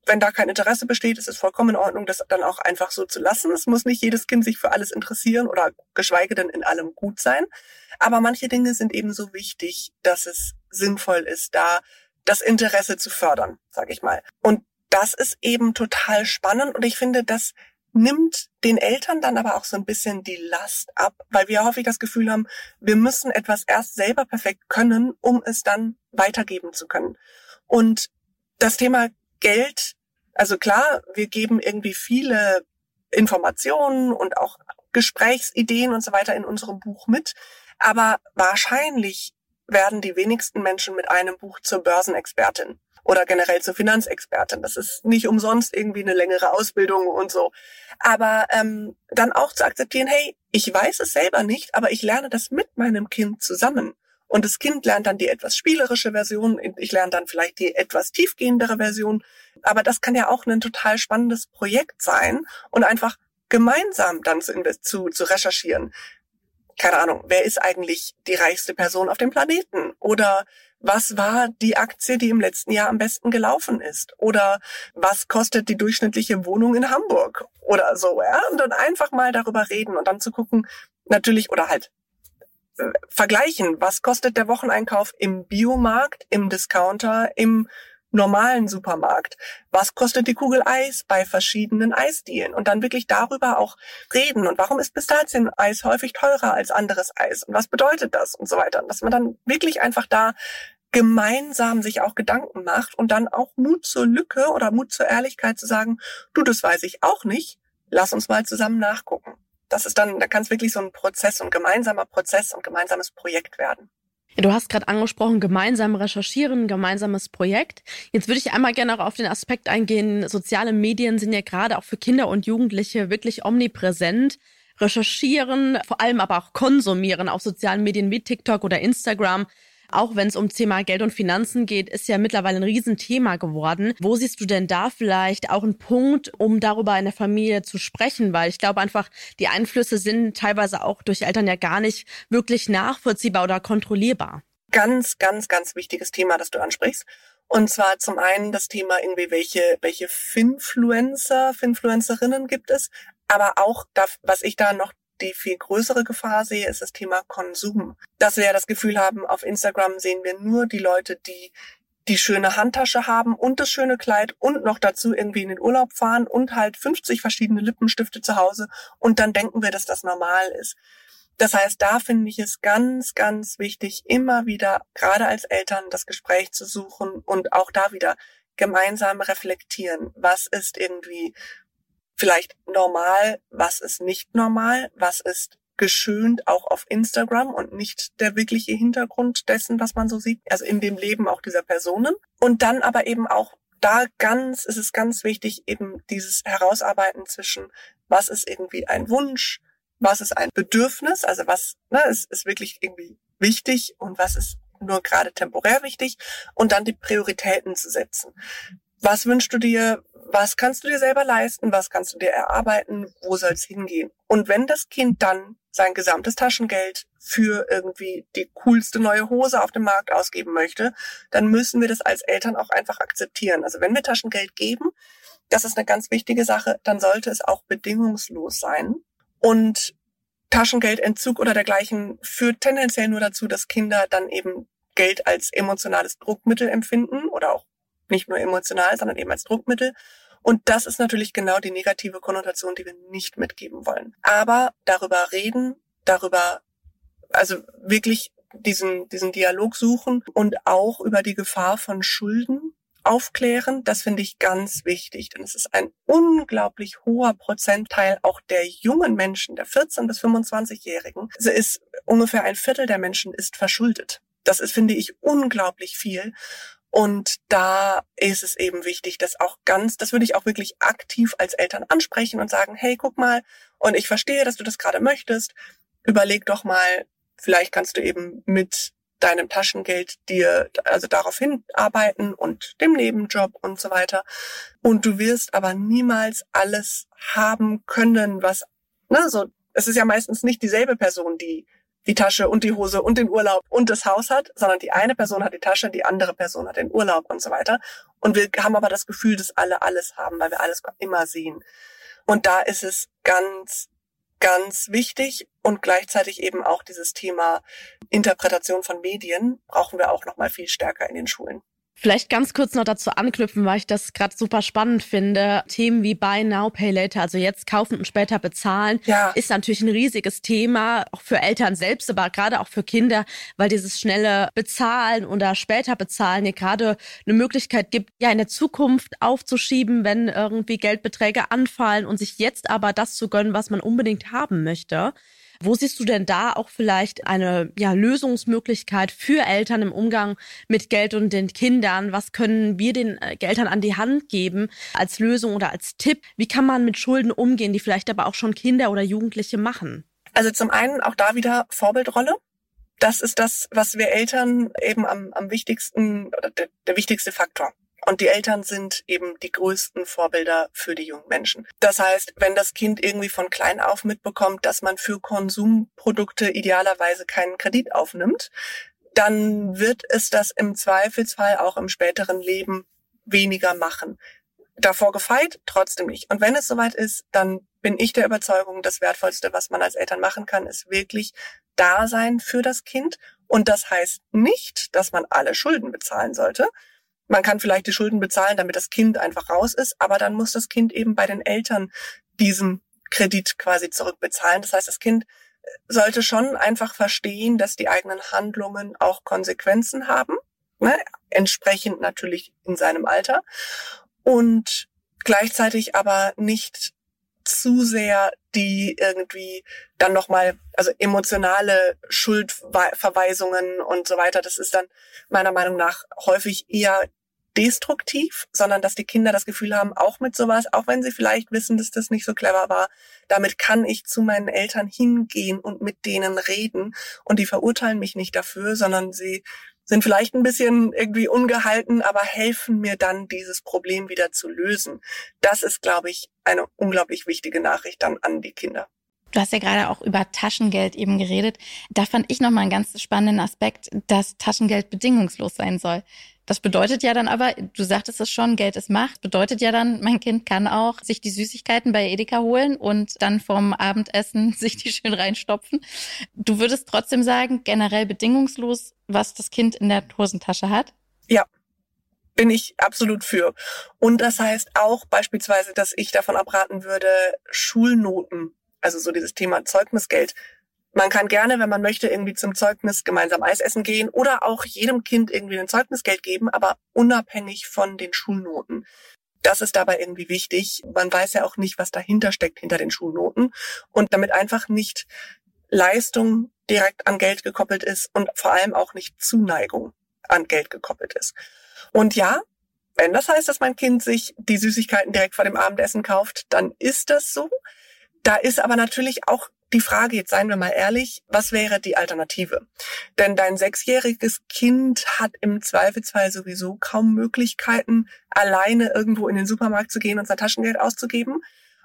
wenn da kein Interesse besteht, ist es vollkommen in Ordnung, das dann auch einfach so zu lassen. Es muss nicht jedes Kind sich für alles interessieren oder geschweige denn in allem gut sein. Aber manche Dinge sind eben so wichtig, dass es sinnvoll ist, da das Interesse zu fördern, sage ich mal. Und das ist eben total spannend und ich finde, das nimmt den Eltern dann aber auch so ein bisschen die Last ab, weil wir häufig das Gefühl haben, wir müssen etwas erst selber perfekt können, um es dann weitergeben zu können. Und das Thema Geld, also klar, wir geben irgendwie viele Informationen und auch Gesprächsideen und so weiter in unserem Buch mit, aber wahrscheinlich werden die wenigsten Menschen mit einem Buch zur Börsenexpertin oder generell zur Finanzexpertin. Das ist nicht umsonst irgendwie eine längere Ausbildung und so. Aber ähm, dann auch zu akzeptieren, hey, ich weiß es selber nicht, aber ich lerne das mit meinem Kind zusammen. Und das Kind lernt dann die etwas spielerische Version, ich lerne dann vielleicht die etwas tiefgehendere Version. Aber das kann ja auch ein total spannendes Projekt sein und einfach gemeinsam dann zu, zu, zu recherchieren. Keine Ahnung, wer ist eigentlich die reichste Person auf dem Planeten? Oder was war die Aktie, die im letzten Jahr am besten gelaufen ist? Oder was kostet die durchschnittliche Wohnung in Hamburg? Oder so, ja? Und dann einfach mal darüber reden und dann zu gucken, natürlich, oder halt äh, vergleichen, was kostet der Wocheneinkauf im Biomarkt, im Discounter, im normalen Supermarkt? Was kostet die Kugel Eis bei verschiedenen Eisdielen? Und dann wirklich darüber auch reden. Und warum ist Pistazieneis häufig teurer als anderes Eis? Und was bedeutet das? Und so weiter. Und dass man dann wirklich einfach da gemeinsam sich auch Gedanken macht und dann auch Mut zur Lücke oder Mut zur Ehrlichkeit zu sagen, du, das weiß ich auch nicht. Lass uns mal zusammen nachgucken. Das ist dann, da kann es wirklich so ein Prozess, ein gemeinsamer Prozess und gemeinsames Projekt werden. Du hast gerade angesprochen, gemeinsam recherchieren, gemeinsames Projekt. Jetzt würde ich einmal gerne auch auf den Aspekt eingehen, soziale Medien sind ja gerade auch für Kinder und Jugendliche wirklich omnipräsent. Recherchieren, vor allem aber auch konsumieren auf sozialen Medien wie TikTok oder Instagram. Auch wenn es um Thema Geld und Finanzen geht, ist ja mittlerweile ein Riesenthema geworden. Wo siehst du denn da vielleicht auch einen Punkt, um darüber in der Familie zu sprechen? Weil ich glaube einfach, die Einflüsse sind teilweise auch durch Eltern ja gar nicht wirklich nachvollziehbar oder kontrollierbar. Ganz, ganz, ganz wichtiges Thema, das du ansprichst. Und zwar zum einen das Thema, irgendwie welche, welche Finfluencer, Finfluencerinnen gibt es, aber auch, da, was ich da noch die viel größere Gefahr sehe, ist das Thema Konsum. Dass wir ja das Gefühl haben, auf Instagram sehen wir nur die Leute, die die schöne Handtasche haben und das schöne Kleid und noch dazu irgendwie in den Urlaub fahren und halt fünfzig verschiedene Lippenstifte zu Hause und dann denken wir, dass das normal ist. Das heißt, da finde ich es ganz, ganz wichtig, immer wieder, gerade als Eltern, das Gespräch zu suchen und auch da wieder gemeinsam reflektieren. Was ist irgendwie vielleicht normal, was ist nicht normal, was ist geschönt auch auf Instagram und nicht der wirkliche Hintergrund dessen, was man so sieht, also in dem Leben auch dieser Personen. Und dann aber eben auch da ganz, ist es ganz wichtig, eben dieses Herausarbeiten zwischen, was ist irgendwie ein Wunsch, was ist ein Bedürfnis, also was ne, ist, ist wirklich irgendwie wichtig und was ist nur gerade temporär wichtig und dann die Prioritäten zu setzen. Was wünschst du dir? Was kannst du dir selber leisten? Was kannst du dir erarbeiten? Wo soll es hingehen? Und wenn das Kind dann sein gesamtes Taschengeld für irgendwie die coolste neue Hose auf dem Markt ausgeben möchte, dann müssen wir das als Eltern auch einfach akzeptieren. Also wenn wir Taschengeld geben, das ist eine ganz wichtige Sache, dann sollte es auch bedingungslos sein. Und Taschengeldentzug oder dergleichen führt tendenziell nur dazu, dass Kinder dann eben Geld als emotionales Druckmittel empfinden oder auch nicht nur emotional, sondern eben als Druckmittel. Und das ist natürlich genau die negative Konnotation, die wir nicht mitgeben wollen. Aber darüber reden, darüber, also wirklich diesen, diesen Dialog suchen und auch über die Gefahr von Schulden aufklären, das finde ich ganz wichtig. Denn es ist ein unglaublich hoher Prozentteil auch der jungen Menschen, der vierzehn- bis fünfundzwanzigjährigen. Es ist ungefähr ein Viertel der Menschen ist verschuldet. Das ist, finde ich, unglaublich viel. Und da ist es eben wichtig, dass auch ganz, das würde ich auch wirklich aktiv als Eltern ansprechen und sagen, hey, guck mal, und ich verstehe, dass du das gerade möchtest. Überleg doch mal, vielleicht kannst du eben mit deinem Taschengeld dir, also darauf hinarbeiten und dem Nebenjob und so weiter. Und du wirst aber niemals alles haben können, was, ne, so, es ist ja meistens nicht dieselbe Person, die die Tasche und die Hose und den Urlaub und das Haus hat, sondern die eine Person hat die Tasche, die andere Person hat den Urlaub und so weiter. Und wir haben aber das Gefühl, dass alle alles haben, weil wir alles immer sehen. Und da ist es ganz, ganz wichtig und gleichzeitig eben auch dieses Thema Interpretation von Medien brauchen wir auch noch mal viel stärker in den Schulen. Vielleicht ganz kurz noch dazu anknüpfen, weil ich das gerade super spannend finde. Themen wie Buy Now, Pay Later, also jetzt kaufen und später bezahlen, ja. ist natürlich ein riesiges Thema, auch für Eltern selbst, aber gerade auch für Kinder, weil dieses schnelle Bezahlen oder später Bezahlen hier gerade eine Möglichkeit gibt, ja in der Zukunft aufzuschieben, wenn irgendwie Geldbeträge anfallen und sich jetzt aber das zu gönnen, was man unbedingt haben möchte. Wo siehst du denn da auch vielleicht eine ja, Lösungsmöglichkeit für Eltern im Umgang mit Geld und den Kindern? Was können wir den Eltern an die Hand geben als Lösung oder als Tipp? Wie kann man mit Schulden umgehen, die vielleicht aber auch schon Kinder oder Jugendliche machen? Also zum einen auch da wieder Vorbildrolle. Das ist das, was wir Eltern eben am, am wichtigsten, oder der, der wichtigste Faktor. Und die Eltern sind eben die größten Vorbilder für die jungen Menschen. Das heißt, wenn das Kind irgendwie von klein auf mitbekommt, dass man für Konsumprodukte idealerweise keinen Kredit aufnimmt, dann wird es das im Zweifelsfall auch im späteren Leben weniger machen. Davor gefeit, trotzdem nicht. Und wenn es soweit ist, dann bin ich der Überzeugung, das Wertvollste, was man als Eltern machen kann, ist wirklich da sein für das Kind. Und das heißt nicht, dass man alle Schulden bezahlen sollte. Man kann vielleicht die Schulden bezahlen, damit das Kind einfach raus ist, aber dann muss das Kind eben bei den Eltern diesen Kredit quasi zurückbezahlen. Das heißt, das Kind sollte schon einfach verstehen, dass die eigenen Handlungen auch Konsequenzen haben, ne? Entsprechend natürlich in seinem Alter und gleichzeitig aber nicht zu sehr die irgendwie dann nochmal, also emotionale Schuldverweisungen und so weiter, das ist dann meiner Meinung nach häufig eher destruktiv, sondern dass die Kinder das Gefühl haben, auch mit sowas, auch wenn sie vielleicht wissen, dass das nicht so clever war, damit kann ich zu meinen Eltern hingehen und mit denen reden und die verurteilen mich nicht dafür, sondern sie sind vielleicht ein bisschen irgendwie ungehalten, aber helfen mir dann, dieses Problem wieder zu lösen. Das ist, glaube ich, eine unglaublich wichtige Nachricht dann an die Kinder. Du hast ja gerade auch über Taschengeld eben geredet. Da fand ich nochmal einen ganz spannenden Aspekt, dass Taschengeld bedingungslos sein soll. Das bedeutet ja dann aber, du sagtest es schon, Geld ist Macht, bedeutet ja dann, mein Kind kann auch sich die Süßigkeiten bei Edeka holen und dann vorm Abendessen sich die schön reinstopfen. Du würdest trotzdem sagen, generell bedingungslos, was das Kind in der Hosentasche hat? Ja, bin ich absolut für. Und das heißt auch beispielsweise, dass ich davon abraten würde, Schulnoten, also so dieses Thema Zeugnisgeld. Man kann gerne, wenn man möchte, irgendwie zum Zeugnis gemeinsam Eis essen gehen oder auch jedem Kind irgendwie ein Zeugnisgeld geben, aber unabhängig von den Schulnoten. Das ist dabei irgendwie wichtig. Man weiß ja auch nicht, was dahinter steckt, hinter den Schulnoten. Und damit einfach nicht Leistung direkt an Geld gekoppelt ist und vor allem auch nicht Zuneigung an Geld gekoppelt ist. Und ja, wenn das heißt, dass mein Kind sich die Süßigkeiten direkt vor dem Abendessen kauft, dann ist das so. Da ist aber natürlich auch die Frage, jetzt seien wir mal ehrlich, was wäre die Alternative? Denn dein sechsjähriges Kind hat im Zweifelsfall sowieso kaum Möglichkeiten, alleine irgendwo in den Supermarkt zu gehen und sein Taschengeld auszugeben.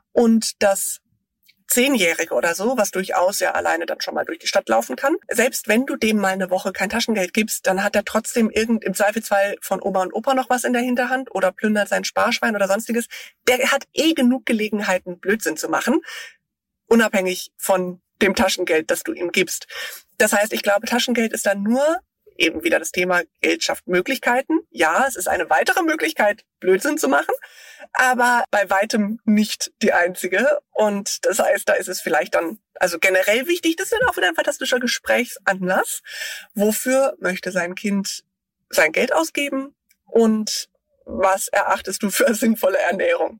Und das Zehnjährige oder so, was durchaus ja alleine dann schon mal durch die Stadt laufen kann. Selbst wenn du dem mal eine Woche kein Taschengeld gibst, dann hat er trotzdem irgend im Zweifelsfall von Oma und Opa noch was in der Hinterhand oder plündert sein Sparschwein oder sonstiges. Der hat eh genug Gelegenheiten, Blödsinn zu machen, unabhängig von dem Taschengeld, das du ihm gibst. Das heißt, ich glaube, Taschengeld ist dann nur eben wieder das Thema, Geld schafft Möglichkeiten. Ja, es ist eine weitere Möglichkeit, Blödsinn zu machen, aber bei weitem nicht die einzige. Und das heißt, da ist es vielleicht dann, also generell wichtig, das ist dann auch wieder ein fantastischer Gesprächsanlass. Wofür möchte sein Kind sein Geld ausgeben und was erachtest du für sinnvolle Ernährung?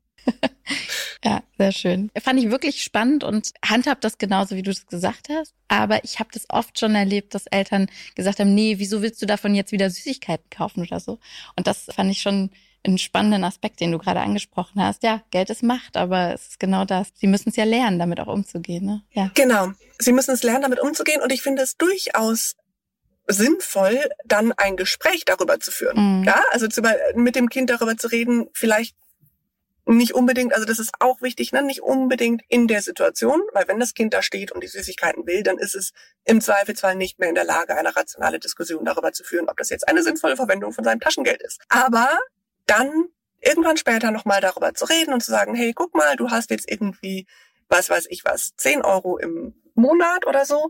Ja, sehr schön. Fand ich wirklich spannend und handhab das genauso, wie du es gesagt hast. Aber ich habe das oft schon erlebt, dass Eltern gesagt haben, nee, wieso willst du davon jetzt wieder Süßigkeiten kaufen oder so? Und das fand ich schon einen spannenden Aspekt, den du gerade angesprochen hast. Ja, Geld ist Macht, aber es ist genau das. Sie müssen es ja lernen, damit auch umzugehen, ne? Ja. Genau. Sie müssen es lernen, damit umzugehen. Und ich finde es durchaus sinnvoll, dann ein Gespräch darüber zu führen. Mhm. Ja, also zu, mit dem Kind darüber zu reden, vielleicht nicht unbedingt, also das ist auch wichtig, ne? Nicht unbedingt in der Situation, weil wenn das Kind da steht und die Süßigkeiten will, dann ist es im Zweifelsfall nicht mehr in der Lage, eine rationale Diskussion darüber zu führen, ob das jetzt eine sinnvolle Verwendung von seinem Taschengeld ist. Aber dann irgendwann später nochmal darüber zu reden und zu sagen, hey, guck mal, du hast jetzt irgendwie, was weiß ich was, zehn Euro im Monat oder so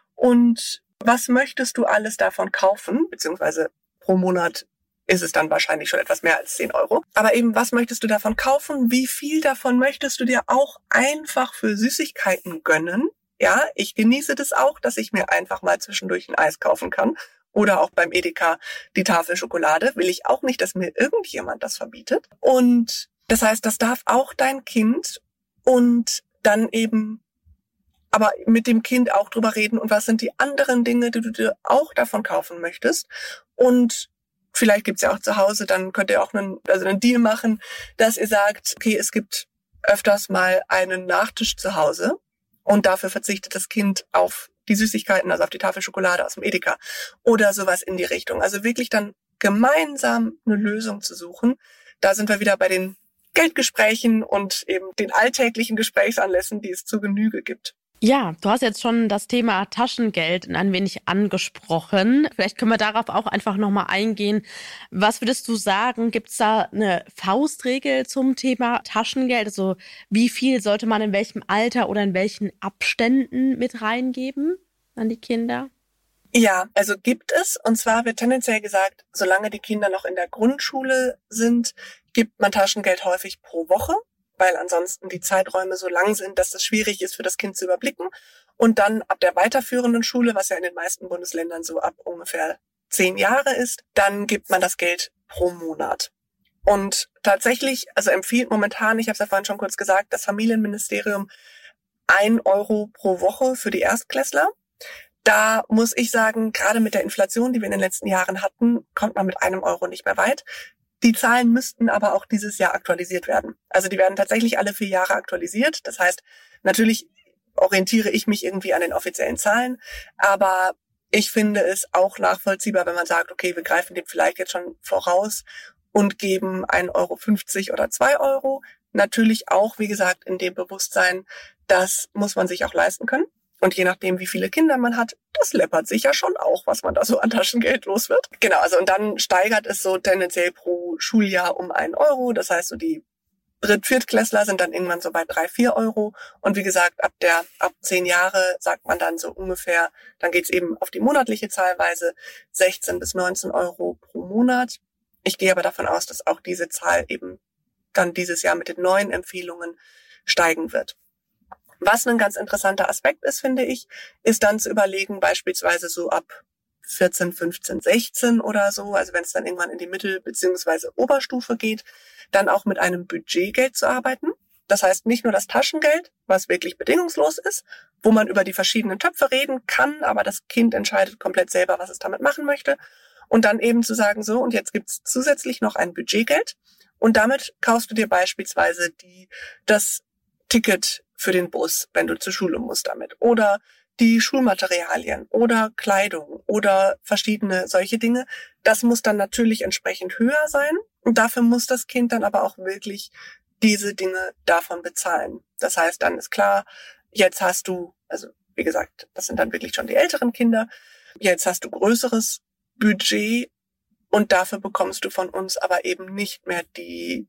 und was möchtest du alles davon kaufen, beziehungsweise pro Monat ist es dann wahrscheinlich schon etwas mehr als zehn Euro. Aber eben, was möchtest du davon kaufen? Wie viel davon möchtest du dir auch einfach für Süßigkeiten gönnen? Ja, ich genieße das auch, dass ich mir einfach mal zwischendurch ein Eis kaufen kann. Oder auch beim Edeka die Tafel Schokolade. Will ich auch nicht, dass mir irgendjemand das verbietet. Und das heißt, das darf auch dein Kind und dann eben aber mit dem Kind auch drüber reden. Und was sind die anderen Dinge, die du dir auch davon kaufen möchtest? Und vielleicht gibt's ja auch zu Hause, dann könnt ihr auch einen, also einen Deal machen, dass ihr sagt, okay, es gibt öfters mal einen Nachtisch zu Hause und dafür verzichtet das Kind auf die Süßigkeiten, also auf die Tafel Schokolade aus dem Edeka oder sowas in die Richtung. Also wirklich dann gemeinsam eine Lösung zu suchen. Da sind wir wieder bei den Geldgesprächen und eben den alltäglichen Gesprächsanlässen, die es zu Genüge gibt. Ja, du hast jetzt schon das Thema Taschengeld ein wenig angesprochen. Vielleicht können wir darauf auch einfach nochmal eingehen. Was würdest du sagen, gibt es da eine Faustregel zum Thema Taschengeld? Also wie viel sollte man in welchem Alter oder in welchen Abständen mit reingeben an die Kinder? Ja, also gibt es. Und zwar wird tendenziell gesagt, solange die Kinder noch in der Grundschule sind, gibt man Taschengeld häufig pro Woche, weil ansonsten die Zeiträume so lang sind, dass es schwierig ist für das Kind zu überblicken. Und dann ab der weiterführenden Schule, was ja in den meisten Bundesländern so ab ungefähr zehn Jahre ist, dann gibt man das Geld pro Monat. Und tatsächlich, also empfiehlt momentan, ich habe es ja vorhin schon kurz gesagt, das Familienministerium ein Euro pro Woche für die Erstklässler. Da muss ich sagen, gerade mit der Inflation, die wir in den letzten Jahren hatten, kommt man mit einem Euro nicht mehr weit. Die Zahlen müssten aber auch dieses Jahr aktualisiert werden. Also die werden tatsächlich alle vier Jahre aktualisiert. Das heißt, natürlich orientiere ich mich irgendwie an den offiziellen Zahlen, aber ich finde es auch nachvollziehbar, wenn man sagt, okay, wir greifen dem vielleicht jetzt schon voraus und geben ein Euro fünfzig oder zwei Euro. Natürlich auch, wie gesagt, in dem Bewusstsein, das muss man sich auch leisten können. Und je nachdem, wie viele Kinder man hat, das läppert sich ja schon auch, was man da so an Taschengeld los wird. Genau, also und dann steigert es so tendenziell pro Schuljahr um einen Euro. Das heißt, so die Dritt-, Viertklässler sind dann irgendwann so bei drei, vier Euro. Und wie gesagt, ab der ab zehn Jahre sagt man dann so ungefähr, dann geht's eben auf die monatliche Zahlweise, sechzehn bis neunzehn Euro pro Monat. Ich gehe aber davon aus, dass auch diese Zahl eben dann dieses Jahr mit den neuen Empfehlungen steigen wird. Was ein ganz interessanter Aspekt ist, finde ich, ist dann zu überlegen, beispielsweise so ab vierzehn, fünfzehn, sechzehn oder so, also wenn es dann irgendwann in die Mittel- bzw. Oberstufe geht, dann auch mit einem Budgetgeld zu arbeiten. Das heißt nicht nur das Taschengeld, was wirklich bedingungslos ist, wo man über die verschiedenen Töpfe reden kann, aber das Kind entscheidet komplett selber, was es damit machen möchte. Und dann eben zu sagen, so, und jetzt gibt's zusätzlich noch ein Budgetgeld und damit kaufst du dir beispielsweise die das Ticket für den Bus, wenn du zur Schule musst damit. Oder die Schulmaterialien oder Kleidung oder verschiedene solche Dinge. Das muss dann natürlich entsprechend höher sein. Und dafür muss das Kind dann aber auch wirklich diese Dinge davon bezahlen. Das heißt, dann ist klar, jetzt hast du, also wie gesagt, das sind dann wirklich schon die älteren Kinder, jetzt hast du größeres Budget und dafür bekommst du von uns aber eben nicht mehr die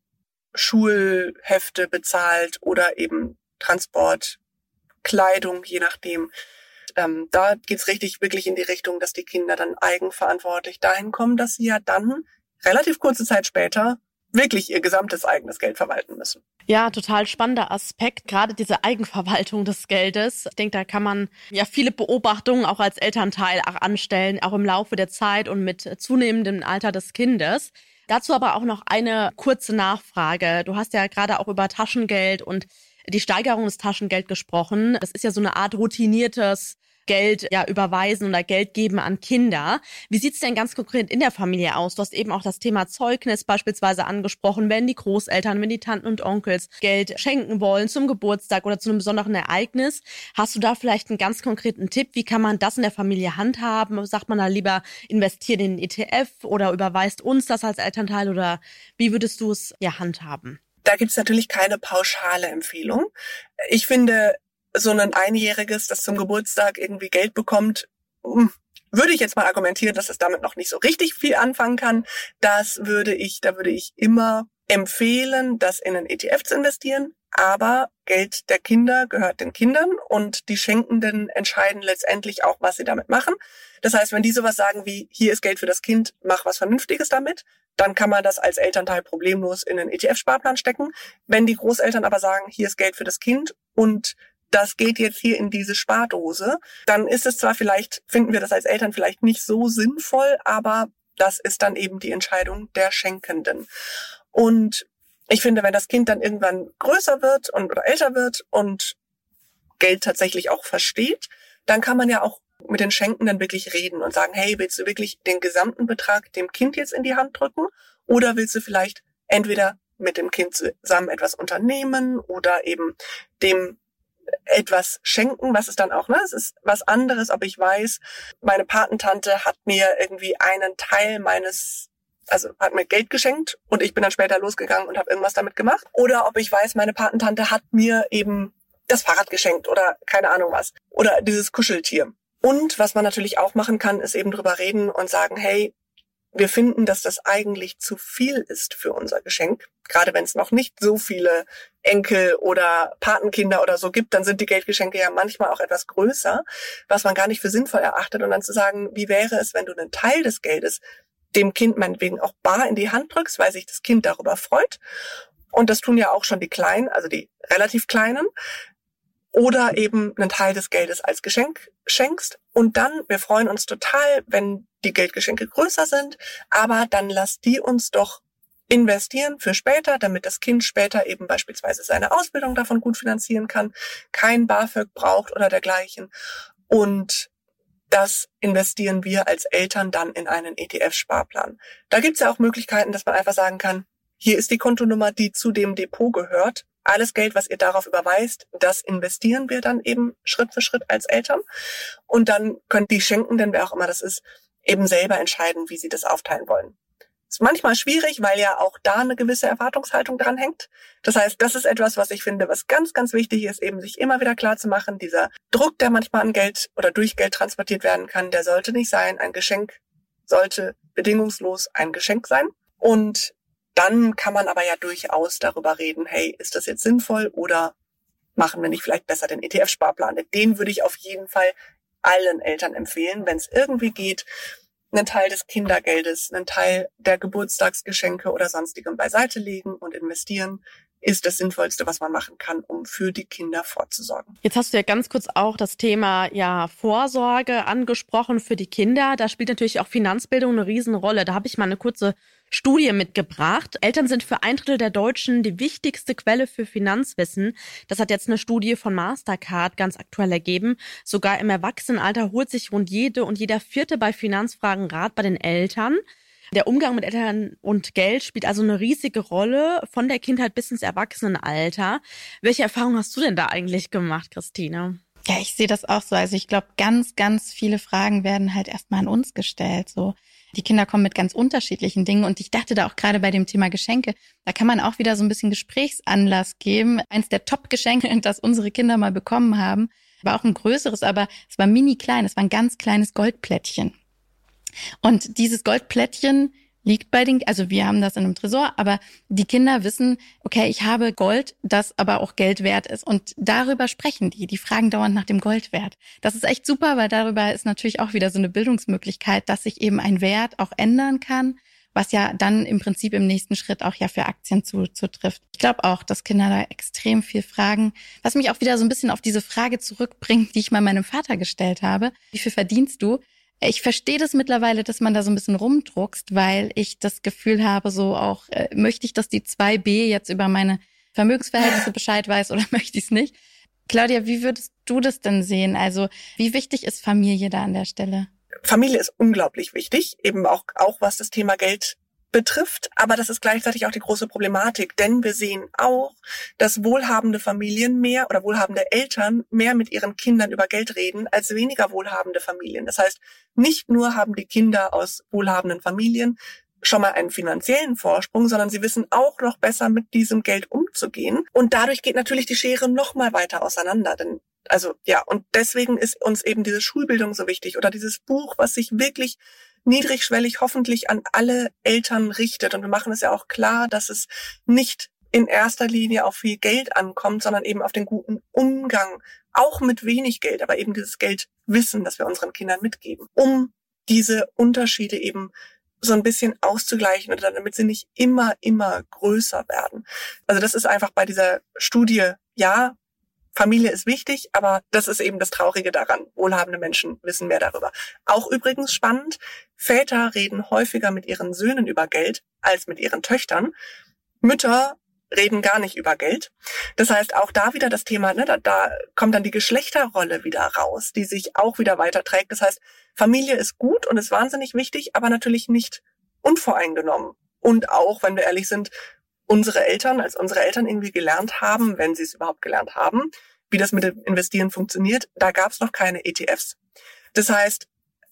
Schulhefte bezahlt oder eben Transport, Kleidung, je nachdem. Ähm, da geht's richtig wirklich in die Richtung, dass die Kinder dann eigenverantwortlich dahin kommen, dass sie ja dann relativ kurze Zeit später wirklich ihr gesamtes eigenes Geld verwalten müssen. Ja, total spannender Aspekt, gerade diese Eigenverwaltung des Geldes. Ich denke, da kann man ja viele Beobachtungen auch als Elternteil auch anstellen, auch im Laufe der Zeit und mit zunehmendem Alter des Kindes. Dazu aber auch noch eine kurze Nachfrage. Du hast ja gerade auch über Taschengeld und die Steigerung des Taschengelds gesprochen. Das ist ja so eine Art routiniertes Geld ja überweisen oder Geld geben an Kinder. Wie sieht's denn ganz konkret in der Familie aus? Du hast eben auch das Thema Zeugnis beispielsweise angesprochen, wenn die Großeltern, wenn die Tanten und Onkels Geld schenken wollen zum Geburtstag oder zu einem besonderen Ereignis. Hast du da vielleicht einen ganz konkreten Tipp? Wie kann man das in der Familie handhaben? Sagt man da lieber, investiert in den E T F oder überweist uns das als Elternteil oder wie würdest du es ja handhaben? Da gibt's natürlich keine pauschale Empfehlung. Ich finde, so ein Einjähriges, das zum Geburtstag irgendwie Geld bekommt, würde ich jetzt mal argumentieren, dass es damit noch nicht so richtig viel anfangen kann. Das würde ich, da würde ich immer empfehlen, das in einen E T F zu investieren. Aber Geld der Kinder gehört den Kindern und die Schenkenden entscheiden letztendlich auch, was sie damit machen. Das heißt, wenn die sowas sagen wie, hier ist Geld für das Kind, mach was Vernünftiges damit, dann kann man das als Elternteil problemlos in einen E T F-Sparplan stecken. Wenn die Großeltern aber sagen, hier ist Geld für das Kind und das geht jetzt hier in diese Spardose, dann ist es zwar vielleicht, finden wir das als Eltern vielleicht nicht so sinnvoll, aber das ist dann eben die Entscheidung der Schenkenden. Und ich finde, wenn das Kind dann irgendwann größer wird und oder älter wird und Geld tatsächlich auch versteht, dann kann man ja auch mit den Schenkenden wirklich reden und sagen, hey, willst du wirklich den gesamten Betrag dem Kind jetzt in die Hand drücken oder willst du vielleicht entweder mit dem Kind zusammen etwas unternehmen oder eben dem etwas schenken, was ist dann auch, ne? Es ist was anderes, ob ich weiß, meine Patentante hat mir irgendwie einen Teil meines, also hat mir Geld geschenkt und ich bin dann später losgegangen und habe irgendwas damit gemacht. Oder ob ich weiß, meine Patentante hat mir eben das Fahrrad geschenkt oder keine Ahnung was. Oder dieses Kuscheltier. Und was man natürlich auch machen kann, ist eben drüber reden und sagen, hey, wir finden, dass das eigentlich zu viel ist für unser Geschenk. Gerade wenn es noch nicht so viele Enkel oder Patenkinder oder so gibt, dann sind die Geldgeschenke ja manchmal auch etwas größer, was man gar nicht für sinnvoll erachtet. Und dann zu sagen, wie wäre es, wenn du einen Teil des Geldes dem Kind meinetwegen auch bar in die Hand drückst, weil sich das Kind darüber freut. Und das tun ja auch schon die Kleinen, also die relativ Kleinen. Oder eben einen Teil des Geldes als Geschenk schenkst. Und dann, wir freuen uns total, wenn die Geldgeschenke größer sind, aber dann lass die uns doch investieren für später, damit das Kind später eben beispielsweise seine Ausbildung davon gut finanzieren kann, kein BAföG braucht oder dergleichen. Und das investieren wir als Eltern dann in einen E T F-Sparplan. Da gibt's ja auch Möglichkeiten, dass man einfach sagen kann, hier ist die Kontonummer, die zu dem Depot gehört. Alles Geld, was ihr darauf überweist, das investieren wir dann eben Schritt für Schritt als Eltern. Und dann können die Schenkenden, wer auch immer das ist, eben selber entscheiden, wie sie das aufteilen wollen. Ist manchmal schwierig, weil ja auch da eine gewisse Erwartungshaltung dran hängt. Das heißt, das ist etwas, was ich finde, was ganz, ganz wichtig ist, eben sich immer wieder klar zu machen. Dieser Druck, der manchmal an Geld oder durch Geld transportiert werden kann, der sollte nicht sein. Ein Geschenk sollte bedingungslos ein Geschenk sein. Und dann kann man aber ja durchaus darüber reden, hey, ist das jetzt sinnvoll oder machen wir nicht vielleicht besser den E T F-Sparplan? Den würde ich auf jeden Fall allen Eltern empfehlen, wenn es irgendwie geht, einen Teil des Kindergeldes, einen Teil der Geburtstagsgeschenke oder sonstigem beiseite legen und investieren, ist das Sinnvollste, was man machen kann, um für die Kinder vorzusorgen. Jetzt hast du ja ganz kurz auch das Thema ja Vorsorge angesprochen für die Kinder. Da spielt natürlich auch Finanzbildung eine Riesenrolle. Da habe ich mal eine kurze Studie mitgebracht. Eltern sind für ein Drittel der Deutschen die wichtigste Quelle für Finanzwissen. Das hat jetzt eine Studie von Mastercard ganz aktuell ergeben. Sogar im Erwachsenenalter holt sich rund jede und jeder Vierte bei Finanzfragen Rat bei den Eltern. Der Umgang mit Eltern und Geld spielt also eine riesige Rolle von der Kindheit bis ins Erwachsenenalter. Welche Erfahrungen hast du denn da eigentlich gemacht, Christine? Ja, ich sehe das auch so. Also ich glaube, ganz, ganz viele Fragen werden halt erstmal an uns gestellt. So, die Kinder kommen mit ganz unterschiedlichen Dingen. Und ich dachte da auch gerade bei dem Thema Geschenke, da kann man auch wieder so ein bisschen Gesprächsanlass geben. Eins der Top-Geschenke, das unsere Kinder mal bekommen haben, war auch ein größeres, aber es war mini klein. Es war ein ganz kleines Goldplättchen. Und dieses Goldplättchen liegt bei den, also wir haben das in einem Tresor, aber die Kinder wissen, okay, ich habe Gold, das aber auch Geld wert ist. Und darüber sprechen die. Die fragen dauernd nach dem Goldwert. Das ist echt super, weil darüber ist natürlich auch wieder so eine Bildungsmöglichkeit, dass sich eben ein Wert auch ändern kann, was ja dann im Prinzip im nächsten Schritt auch ja für Aktien zu, zu trifft. Ich glaube auch, dass Kinder da extrem viel fragen, was mich auch wieder so ein bisschen auf diese Frage zurückbringt, die ich mal meinem Vater gestellt habe. Wie viel verdienst du? Ich verstehe das mittlerweile, dass man da so ein bisschen rumdruckst, weil ich das Gefühl habe, so auch, äh, möchte ich, dass die zwei B jetzt über meine Vermögensverhältnisse Bescheid weiß oder möchte ich es nicht? Claudia, wie würdest du das denn sehen? Also wie wichtig ist Familie da an der Stelle? Familie ist unglaublich wichtig, eben auch, auch was das Thema Geld betrifft, aber das ist gleichzeitig auch die große Problematik, denn wir sehen auch, dass wohlhabende Familien mehr oder wohlhabende Eltern mehr mit ihren Kindern über Geld reden als weniger wohlhabende Familien. Das heißt, nicht nur haben die Kinder aus wohlhabenden Familien schon mal einen finanziellen Vorsprung, sondern sie wissen auch noch besser, mit diesem Geld umzugehen. Und dadurch geht natürlich die Schere noch mal weiter auseinander. Denn also ja, und deswegen ist uns eben diese Schulbildung so wichtig oder dieses Buch, was sich wirklich niedrigschwellig hoffentlich an alle Eltern richtet. Und wir machen es ja auch klar, dass es nicht in erster Linie auf viel Geld ankommt, sondern eben auf den guten Umgang, auch mit wenig Geld, aber eben dieses Geldwissen, das wir unseren Kindern mitgeben, um diese Unterschiede eben so ein bisschen auszugleichen oder damit sie nicht immer, immer größer werden. Also das ist einfach bei dieser Studie, ja, Familie ist wichtig, aber das ist eben das Traurige daran. Wohlhabende Menschen wissen mehr darüber. Auch übrigens spannend, Väter reden häufiger mit ihren Söhnen über Geld als mit ihren Töchtern. Mütter reden gar nicht über Geld. Das heißt, auch da wieder das Thema, ne, da, da kommt dann die Geschlechterrolle wieder raus, die sich auch wieder weiterträgt. Das heißt, Familie ist gut und ist wahnsinnig wichtig, aber natürlich nicht unvoreingenommen. Und auch, wenn wir ehrlich sind, unsere Eltern, als unsere Eltern irgendwie gelernt haben, wenn sie es überhaupt gelernt haben, wie das mit dem Investieren funktioniert, da gab es noch keine E T Fs. Das heißt,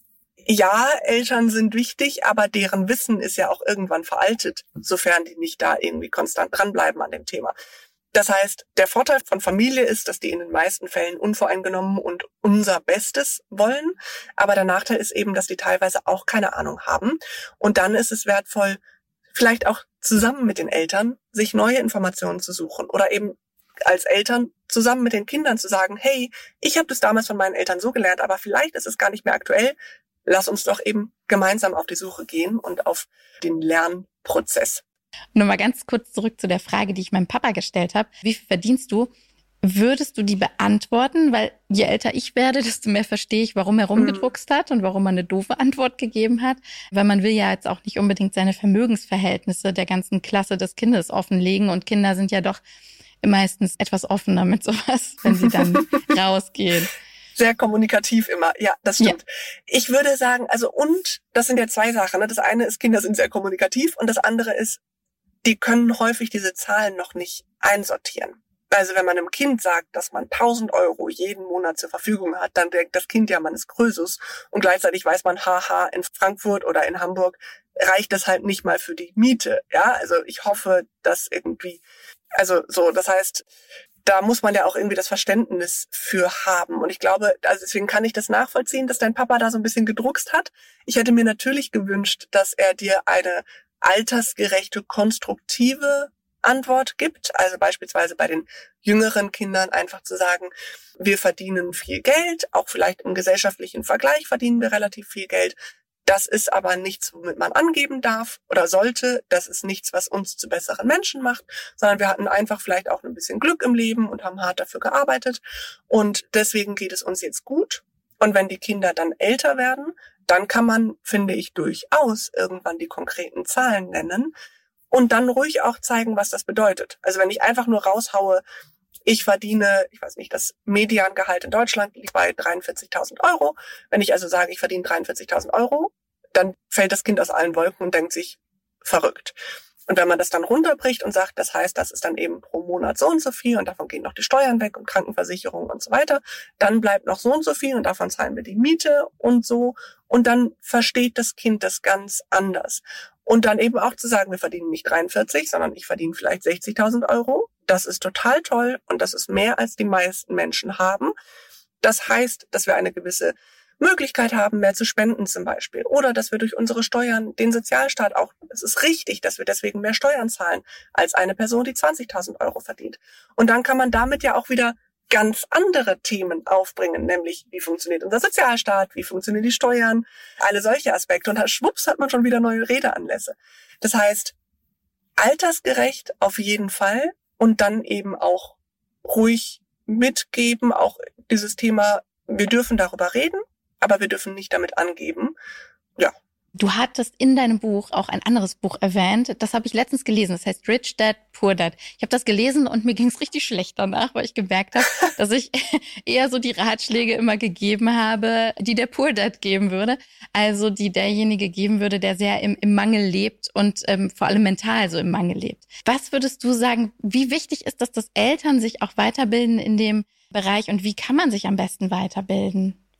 ja, Eltern sind wichtig, aber deren Wissen ist ja auch irgendwann veraltet, sofern die nicht da irgendwie konstant dranbleiben an dem Thema. Das heißt, der Vorteil von Familie ist, dass die in den meisten Fällen unvoreingenommen und unser Bestes wollen. Aber der Nachteil ist eben, dass die teilweise auch keine Ahnung haben. Und dann ist es wertvoll, vielleicht auch zusammen mit den Eltern sich neue Informationen zu suchen oder eben als Eltern zusammen mit den Kindern zu sagen, hey, ich habe das damals von meinen Eltern so gelernt, aber vielleicht ist es gar nicht mehr aktuell. Lass uns doch eben gemeinsam auf die Suche gehen und auf den Lernprozess. Nur mal ganz kurz zurück zu der Frage, die ich meinem Papa gestellt habe. Wie viel verdienst du? Würdest du die beantworten? Weil je älter ich werde, desto mehr verstehe ich, warum er rumgedruckst hat und warum man eine doofe Antwort gegeben hat. Weil man will ja jetzt auch nicht unbedingt seine Vermögensverhältnisse der ganzen Klasse des Kindes offenlegen. Und Kinder sind ja doch meistens etwas offener mit sowas, wenn sie dann rausgehen. Sehr kommunikativ immer. Ja, das stimmt. Ja. Ich würde sagen, also und, das sind ja zwei Sachen. Ne? Das eine ist, Kinder sind sehr kommunikativ und das andere ist, die können häufig diese Zahlen noch nicht einsortieren. Also wenn man einem Kind sagt, dass man tausend Euro jeden Monat zur Verfügung hat, dann denkt das Kind ja, man ist Krösus. Und gleichzeitig weiß man, haha, in Frankfurt oder in Hamburg reicht das halt nicht mal für die Miete. Ja, also ich hoffe, dass irgendwie, also so, das heißt, da muss man ja auch irgendwie das Verständnis für haben. Und ich glaube, also deswegen kann ich das nachvollziehen, dass dein Papa da so ein bisschen gedruckst hat. Ich hätte mir natürlich gewünscht, dass er dir eine altersgerechte, konstruktive Antwort gibt. Also beispielsweise bei den jüngeren Kindern einfach zu sagen, wir verdienen viel Geld, auch vielleicht im gesellschaftlichen Vergleich verdienen wir relativ viel Geld. Das ist aber nichts, womit man angeben darf oder sollte. Das ist nichts, was uns zu besseren Menschen macht, sondern wir hatten einfach vielleicht auch ein bisschen Glück im Leben und haben hart dafür gearbeitet. Und deswegen geht es uns jetzt gut. Und wenn die Kinder dann älter werden, dann kann man, finde ich, durchaus irgendwann die konkreten Zahlen nennen und dann ruhig auch zeigen, was das bedeutet. Also wenn ich einfach nur raushaue, ich verdiene, ich weiß nicht, das Mediangehalt in Deutschland liegt bei dreiundvierzigtausend Euro. Wenn ich also sage, ich verdiene dreiundvierzigtausend Euro, dann fällt das Kind aus allen Wolken und denkt sich, verrückt. Und wenn man das dann runterbricht und sagt, das heißt, das ist dann eben pro Monat so und so viel und davon gehen noch die Steuern weg und Krankenversicherung und so weiter, dann bleibt noch so und so viel und davon zahlen wir die Miete und so. Und dann versteht das Kind das ganz anders. Und dann eben auch zu sagen, wir verdienen nicht dreiundvierzig, sondern ich verdiene vielleicht sechzigtausend Euro. Das ist total toll und das ist mehr, als die meisten Menschen haben. Das heißt, dass wir eine gewisse Möglichkeit haben, mehr zu spenden zum Beispiel. Oder dass wir durch unsere Steuern den Sozialstaat auch, es ist richtig, dass wir deswegen mehr Steuern zahlen als eine Person, die zwanzigtausend Euro verdient. Und dann kann man damit ja auch wieder ganz andere Themen aufbringen, nämlich wie funktioniert unser Sozialstaat, wie funktionieren die Steuern, alle solche Aspekte. Und schwupps hat man schon wieder neue Redeanlässe. Das heißt, altersgerecht auf jeden Fall und dann eben auch ruhig mitgeben, auch dieses Thema, wir dürfen darüber reden, aber wir dürfen nicht damit angeben. Ja. Du hattest in deinem Buch auch ein anderes Buch erwähnt. Das habe ich letztens gelesen. Das heißt Rich Dad, Poor Dad. Ich habe das gelesen und mir ging es richtig schlecht danach, weil ich gemerkt habe, dass ich eher so die Ratschläge immer gegeben habe, die der Poor Dad geben würde. Also die derjenige geben würde, der sehr im, im Mangel lebt und ähm, vor allem mental so im Mangel lebt. Was würdest du sagen, wie wichtig ist das, dass Eltern sich auch weiterbilden in dem Bereich und wie kann man sich am besten weiterbilden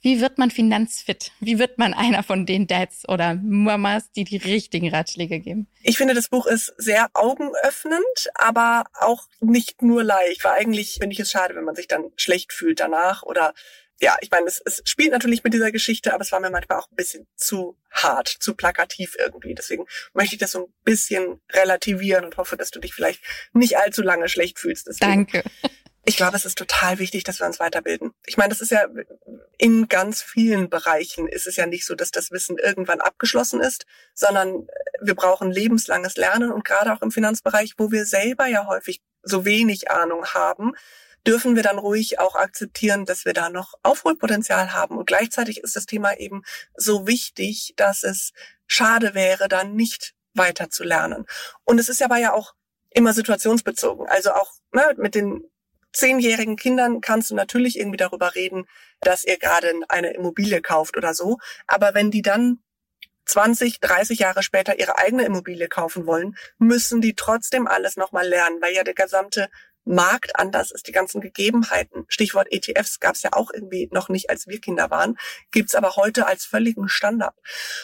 Wie wird man finanzfit? Wie wird man einer von den Dads oder Mamas, die die richtigen Ratschläge geben? Ich finde, das Buch ist sehr augenöffnend, aber auch nicht nur leicht, weil eigentlich finde ich es schade, wenn man sich dann schlecht fühlt danach oder ja, ich meine, es, es spielt natürlich mit dieser Geschichte, aber es war mir manchmal auch ein bisschen zu hart, zu plakativ irgendwie. Deswegen möchte ich das so ein bisschen relativieren und hoffe, dass du dich vielleicht nicht allzu lange schlecht fühlst. Deswegen. Danke. Ich glaube, es ist total wichtig, dass wir uns weiterbilden. Ich meine, das ist ja in ganz vielen Bereichen ist es ja nicht so, dass das Wissen irgendwann abgeschlossen ist, sondern wir brauchen lebenslanges Lernen und gerade auch im Finanzbereich, wo wir selber ja häufig so wenig Ahnung haben, dürfen wir dann ruhig auch akzeptieren, dass wir da noch Aufholpotenzial haben. Und gleichzeitig ist das Thema eben so wichtig, dass es schade wäre, da nicht weiter zu lernen. Und es ist aber ja auch immer situationsbezogen. Also auch ne, mit den zehnjährigen Kindern kannst du natürlich irgendwie darüber reden, dass ihr gerade eine Immobilie kauft oder so. Aber wenn die dann zwanzig, dreißig Jahre später ihre eigene Immobilie kaufen wollen, müssen die trotzdem alles nochmal lernen, weil ja der gesamte Markt anders ist, die ganzen Gegebenheiten. Stichwort E T Fs gab es ja auch irgendwie noch nicht, als wir Kinder waren, gibt's aber heute als völligen Standard.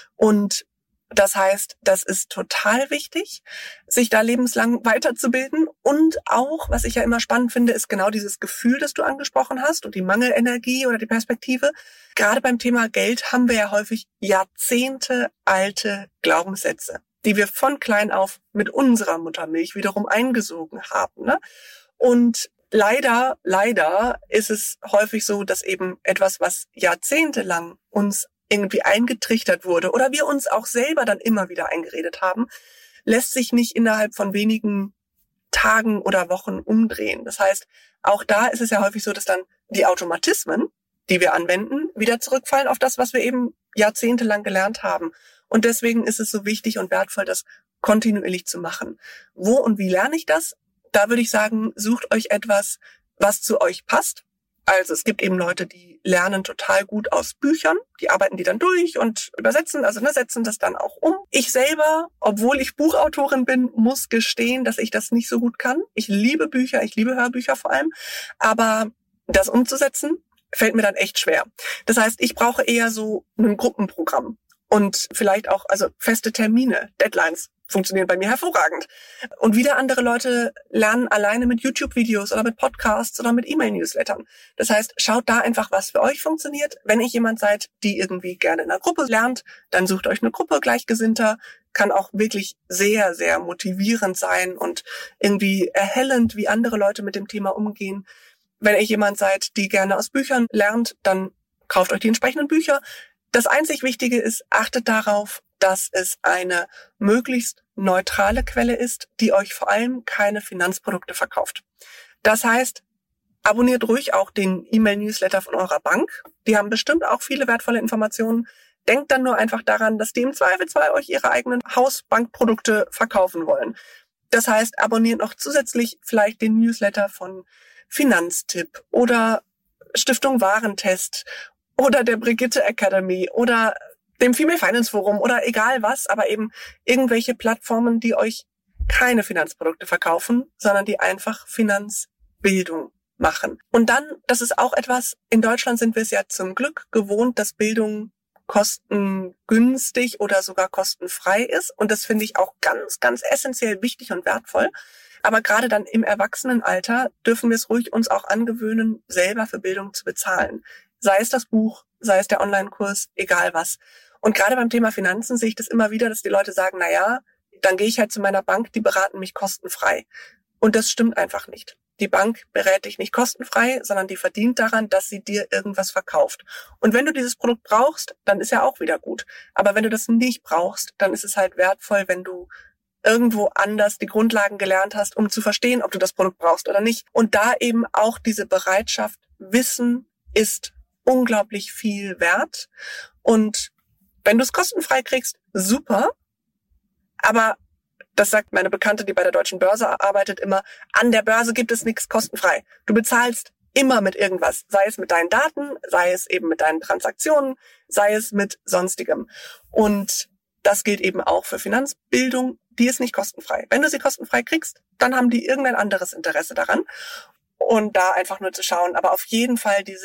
Und das heißt, das ist total wichtig, sich da lebenslang weiterzubilden. Und auch, was ich ja immer spannend finde, ist genau dieses Gefühl, das du angesprochen hast und die Mangelenergie oder die Perspektive. Gerade beim Thema Geld haben wir ja häufig Jahrzehnte alte Glaubenssätze, die wir von klein auf mit unserer Muttermilch wiederum eingesogen haben, ne? Und leider, leider ist es häufig so, dass eben etwas, was jahrzehntelang uns irgendwie eingetrichtert wurde oder wir uns auch selber dann immer wieder eingeredet haben, lässt sich nicht innerhalb von wenigen Tagen oder Wochen umdrehen. Das heißt, auch da ist es ja häufig so, dass dann die Automatismen, die wir anwenden, wieder zurückfallen auf das, was wir eben jahrzehntelang gelernt haben. Und deswegen ist es so wichtig und wertvoll, das kontinuierlich zu machen. Wo und wie lerne ich das? Da würde ich sagen, sucht euch etwas, was zu euch passt. Also es gibt eben Leute, die lernen total gut aus Büchern, die arbeiten die dann durch und übersetzen, also ne, setzen das dann auch um. Ich selber, obwohl ich Buchautorin bin, muss gestehen, dass ich das nicht so gut kann. Ich liebe Bücher, ich liebe Hörbücher vor allem, aber das umzusetzen fällt mir dann echt schwer. Das heißt, ich brauche eher so ein Gruppenprogramm und vielleicht auch also feste Termine, Deadlines. Funktionieren bei mir hervorragend. Und wieder andere Leute lernen alleine mit YouTube-Videos oder mit Podcasts oder mit E-Mail-Newslettern. Das heißt, schaut da einfach, was für euch funktioniert. Wenn ihr jemand seid, die irgendwie gerne in einer Gruppe lernt, dann sucht euch eine Gruppe Gleichgesinnter. Kann auch wirklich sehr, sehr motivierend sein und irgendwie erhellend, wie andere Leute mit dem Thema umgehen. Wenn ihr jemand seid, die gerne aus Büchern lernt, dann kauft euch die entsprechenden Bücher. Das einzig Wichtige ist, achtet darauf, dass es eine möglichst neutrale Quelle ist, die euch vor allem keine Finanzprodukte verkauft. Das heißt, abonniert ruhig auch den E-Mail-Newsletter von eurer Bank. Die haben bestimmt auch viele wertvolle Informationen. Denkt dann nur einfach daran, dass die im Zweifelsfall euch ihre eigenen Hausbankprodukte verkaufen wollen. Das heißt, abonniert noch zusätzlich vielleicht den Newsletter von Finanztipp oder Stiftung Warentest oder der Brigitte Academy oder dem Female Finance Forum oder egal was, aber eben irgendwelche Plattformen, die euch keine Finanzprodukte verkaufen, sondern die einfach Finanzbildung machen. Und dann, das ist auch etwas, in Deutschland sind wir es ja zum Glück gewohnt, dass Bildung kostengünstig oder sogar kostenfrei ist. Und das finde ich auch ganz, ganz essentiell wichtig und wertvoll. Aber gerade dann im Erwachsenenalter dürfen wir es ruhig uns auch angewöhnen, selber für Bildung zu bezahlen. Sei es das Buch, sei es der Online-Kurs, egal was. Und gerade beim Thema Finanzen sehe ich das immer wieder, dass die Leute sagen, na ja, dann gehe ich halt zu meiner Bank, die beraten mich kostenfrei. Und das stimmt einfach nicht. Die Bank berät dich nicht kostenfrei, sondern die verdient daran, dass sie dir irgendwas verkauft. Und wenn du dieses Produkt brauchst, dann ist ja auch wieder gut. Aber wenn du das nicht brauchst, dann ist es halt wertvoll, wenn du irgendwo anders die Grundlagen gelernt hast, um zu verstehen, ob du das Produkt brauchst oder nicht. Und da eben auch diese Bereitschaft, Wissen ist unglaublich viel wert. Und wenn du es kostenfrei kriegst, super. Aber das sagt meine Bekannte, die bei der Deutschen Börse arbeitet, immer, an der Börse gibt es nichts kostenfrei. Du bezahlst immer mit irgendwas, sei es mit deinen Daten, sei es eben mit deinen Transaktionen, sei es mit sonstigem. Und das gilt eben auch für Finanzbildung, die ist nicht kostenfrei. Wenn du sie kostenfrei kriegst, dann haben die irgendein anderes Interesse daran. Und da einfach nur zu schauen, aber auf jeden Fall diese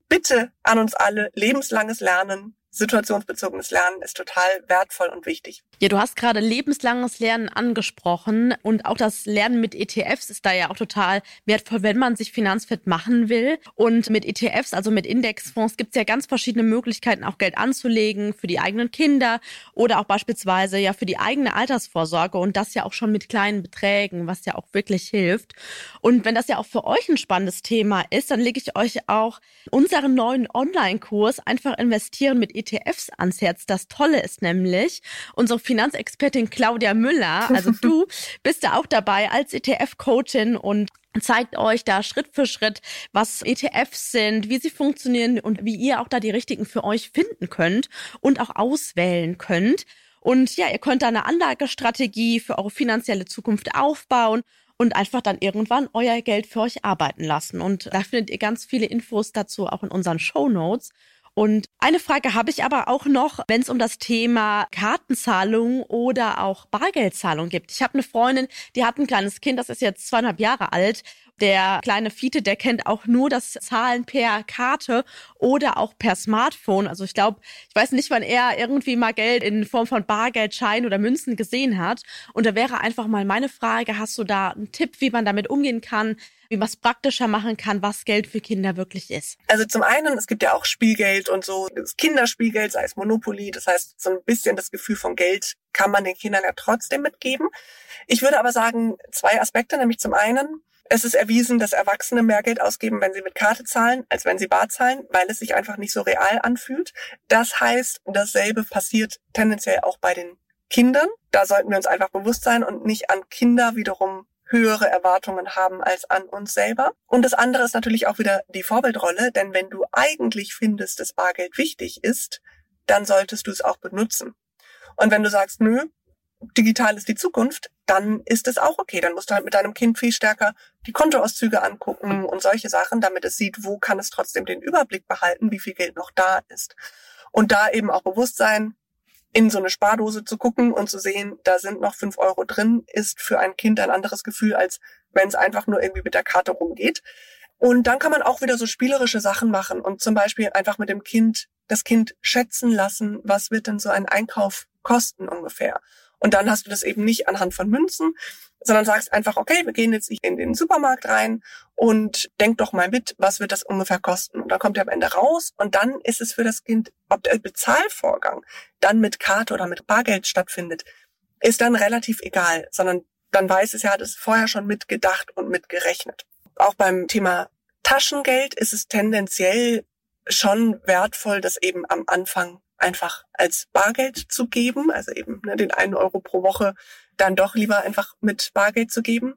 bitte an uns alle, lebenslanges Lernen, situationsbezogenes Lernen ist total wertvoll und wichtig. Ja, du hast gerade lebenslanges Lernen angesprochen und auch das Lernen mit E T Fs ist da ja auch total wertvoll, wenn man sich finanzfit machen will. Und mit E T Fs, also mit Indexfonds, gibt es ja ganz verschiedene Möglichkeiten, auch Geld anzulegen für die eigenen Kinder oder auch beispielsweise ja für die eigene Altersvorsorge und das ja auch schon mit kleinen Beträgen, was ja auch wirklich hilft. Und wenn das ja auch für euch ein spannendes Thema ist, dann lege ich euch auch unseren neuen Online-Kurs Einfach investieren mit E T Fs ans Herz. Das Tolle ist nämlich, unsere Finanzexpertin Claudia Müller, also du, bist da auch dabei als E T F-Coachin und zeigt euch da Schritt für Schritt, was E T Fs sind, wie sie funktionieren und wie ihr auch da die richtigen für euch finden könnt und auch auswählen könnt. Und ja, ihr könnt da eine Anlagestrategie für eure finanzielle Zukunft aufbauen und einfach dann irgendwann euer Geld für euch arbeiten lassen. Und da findet ihr ganz viele Infos dazu auch in unseren Shownotes. Und eine Frage habe ich aber auch noch, wenn es um das Thema Kartenzahlung oder auch Bargeldzahlung geht. Ich habe eine Freundin, die hat ein kleines Kind, das ist jetzt zweieinhalb Jahre alt. Der kleine Fiete, der kennt auch nur das Zahlen per Karte oder auch per Smartphone. Also ich glaube, ich weiß nicht, wann er irgendwie mal Geld in Form von Bargeldschein oder Münzen gesehen hat. Und da wäre einfach mal meine Frage, hast du da einen Tipp, wie man damit umgehen kann, wie man es praktischer machen kann, was Geld für Kinder wirklich ist? Also zum einen, es gibt ja auch Spielgeld und so, das Kinderspielgeld, sei es Monopoly. Das heißt, so ein bisschen das Gefühl von Geld kann man den Kindern ja trotzdem mitgeben. Ich würde aber sagen, zwei Aspekte, nämlich zum einen, es ist erwiesen, dass Erwachsene mehr Geld ausgeben, wenn sie mit Karte zahlen, als wenn sie bar zahlen, weil es sich einfach nicht so real anfühlt. Das heißt, dasselbe passiert tendenziell auch bei den Kindern. Da sollten wir uns einfach bewusst sein und nicht an Kinder wiederum höhere Erwartungen haben als an uns selber. Und das andere ist natürlich auch wieder die Vorbildrolle, denn wenn du eigentlich findest, dass Bargeld wichtig ist, dann solltest du es auch benutzen. Und wenn du sagst, nö, digital ist die Zukunft, dann ist es auch okay. Dann musst du halt mit deinem Kind viel stärker die Kontoauszüge angucken und solche Sachen, damit es sieht, wo kann es trotzdem den Überblick behalten, wie viel Geld noch da ist. Und da eben auch bewusst sein, in so eine Spardose zu gucken und zu sehen, da sind noch fünf Euro drin, ist für ein Kind ein anderes Gefühl, als wenn es einfach nur irgendwie mit der Karte rumgeht. Und dann kann man auch wieder so spielerische Sachen machen und zum Beispiel einfach mit dem Kind, das Kind schätzen lassen, was wird denn so ein Einkauf kosten ungefähr. Und dann hast du das eben nicht anhand von Münzen, sondern sagst einfach, okay, wir gehen jetzt in den Supermarkt rein und denk doch mal mit, was wird das ungefähr kosten. Und dann kommt er am Ende raus und dann ist es für das Kind, ob der Bezahlvorgang dann mit Karte oder mit Bargeld stattfindet, ist dann relativ egal, sondern dann weiß es ja, hat es vorher schon mitgedacht und mitgerechnet. Auch beim Thema Taschengeld ist es tendenziell schon wertvoll, das eben am Anfang einfach als Bargeld zu geben, also eben ne, den einen Euro pro Woche dann doch lieber einfach mit Bargeld zu geben.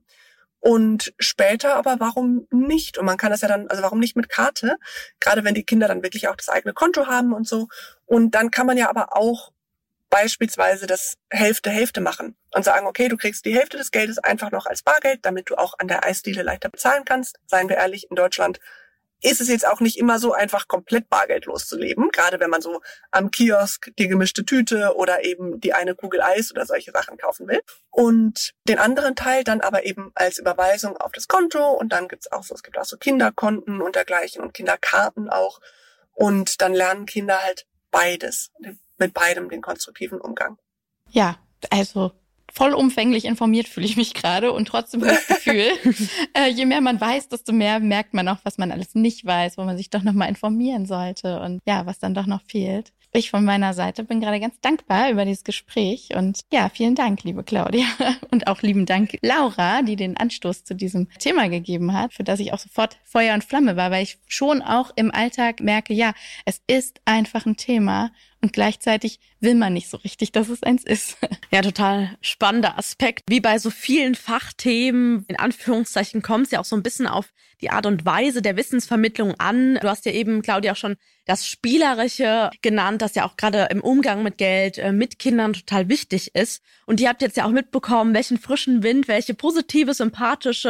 Und später aber warum nicht? Und man kann das ja dann, also warum nicht mit Karte? Gerade wenn die Kinder dann wirklich auch das eigene Konto haben und so. Und dann kann man ja aber auch beispielsweise das Hälfte-Hälfte machen und sagen, okay, du kriegst die Hälfte des Geldes einfach noch als Bargeld, damit du auch an der Eisdiele leichter bezahlen kannst. Seien wir ehrlich, in Deutschland ist es jetzt auch nicht immer so einfach, komplett bargeldlos zu leben. Gerade wenn man so am Kiosk die gemischte Tüte oder eben die eine Kugel Eis oder solche Sachen kaufen will. Und den anderen Teil dann aber eben als Überweisung auf das Konto. Und dann gibt's auch so, es gibt auch so Kinderkonten und dergleichen und Kinderkarten auch. Und dann lernen Kinder halt beides, mit beidem den konstruktiven Umgang. Ja, also vollumfänglich informiert fühle ich mich gerade und trotzdem habe ich das Gefühl, äh, je mehr man weiß, desto mehr merkt man auch, was man alles nicht weiß, wo man sich doch nochmal informieren sollte und ja, was dann doch noch fehlt. Ich von meiner Seite bin gerade ganz dankbar über dieses Gespräch und ja, vielen Dank, liebe Claudia und auch lieben Dank Laura, die den Anstoß zu diesem Thema gegeben hat, für das ich auch sofort Feuer und Flamme war, weil ich schon auch im Alltag merke, ja, es ist einfach ein Thema und gleichzeitig will man nicht so richtig, dass es eins ist. Ja, total spannender Aspekt. Wie bei so vielen Fachthemen, in Anführungszeichen, kommt es ja auch so ein bisschen auf die Art und Weise der Wissensvermittlung an. Du hast ja eben, Claudia, auch schon das Spielerische genannt, das ja auch gerade im Umgang mit Geld, äh, mit Kindern total wichtig ist. Und ihr habt jetzt ja auch mitbekommen, welchen frischen Wind, welche positive, sympathische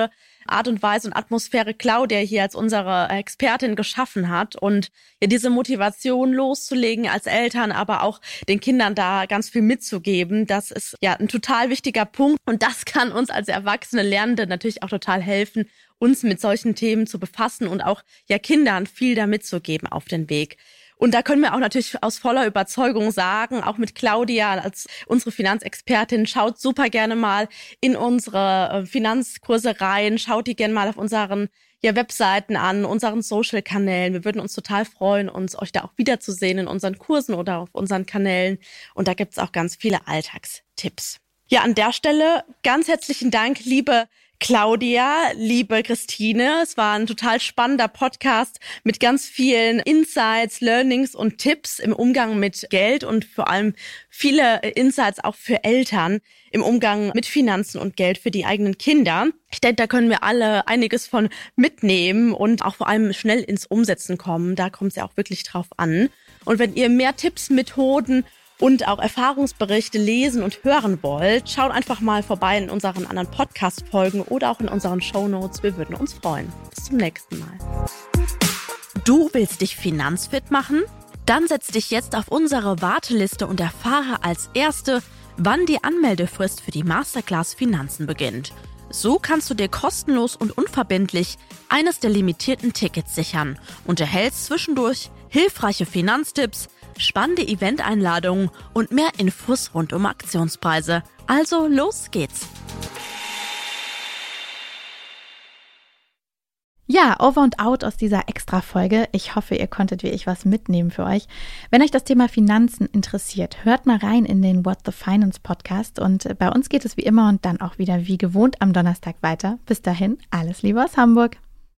Art und Weise und Atmosphäre Claudia hier als unsere Expertin geschaffen hat. Und ja, diese Motivation loszulegen als Eltern, aber auch den Kindern da ganz viel mitzugeben, das ist ja ein total wichtiger Punkt. Und das kann uns als erwachsene Lernende natürlich auch total helfen, uns mit solchen Themen zu befassen und auch ja Kindern viel da mitzugeben auf den Weg. Und da können wir auch natürlich aus voller Überzeugung sagen, auch mit Claudia als unsere Finanzexpertin, schaut super gerne mal in unsere Finanzkurse rein, schaut die gerne mal auf unseren ja, Webseiten an, unseren Social-Kanälen. Wir würden uns total freuen, uns euch da auch wiederzusehen in unseren Kursen oder auf unseren Kanälen. Und da gibt's auch ganz viele Alltagstipps. Ja, an der Stelle ganz herzlichen Dank, liebe Claudia, liebe Christine. Es war ein total spannender Podcast mit ganz vielen Insights, Learnings und Tipps im Umgang mit Geld und vor allem viele Insights auch für Eltern im Umgang mit Finanzen und Geld für die eigenen Kinder. Ich denke, da können wir alle einiges von mitnehmen und auch vor allem schnell ins Umsetzen kommen. Da kommt es ja auch wirklich drauf an. Und wenn ihr mehr Tipps, Methoden und auch Erfahrungsberichte lesen und hören wollt, schaut einfach mal vorbei in unseren anderen Podcast-Folgen oder auch in unseren Shownotes. Wir würden uns freuen. Bis zum nächsten Mal. Du willst dich finanzfit machen? Dann setz dich jetzt auf unsere Warteliste und erfahre als Erste, wann die Anmeldefrist für die Masterclass Finanzen beginnt. So kannst du dir kostenlos und unverbindlich eines der limitierten Tickets sichern und erhältst zwischendurch hilfreiche Finanztipps, spannende Eventeinladungen und mehr Infos rund um Aktionspreise. Also los geht's! Ja, over und out aus dieser Extra-Folge. Ich hoffe, ihr konntet wie ich was mitnehmen für euch. Wenn euch das Thema Finanzen interessiert, hört mal rein in den What the Finance Podcast. Und bei uns geht es wie immer und dann auch wieder wie gewohnt am Donnerstag weiter. Bis dahin, alles Liebe aus Hamburg.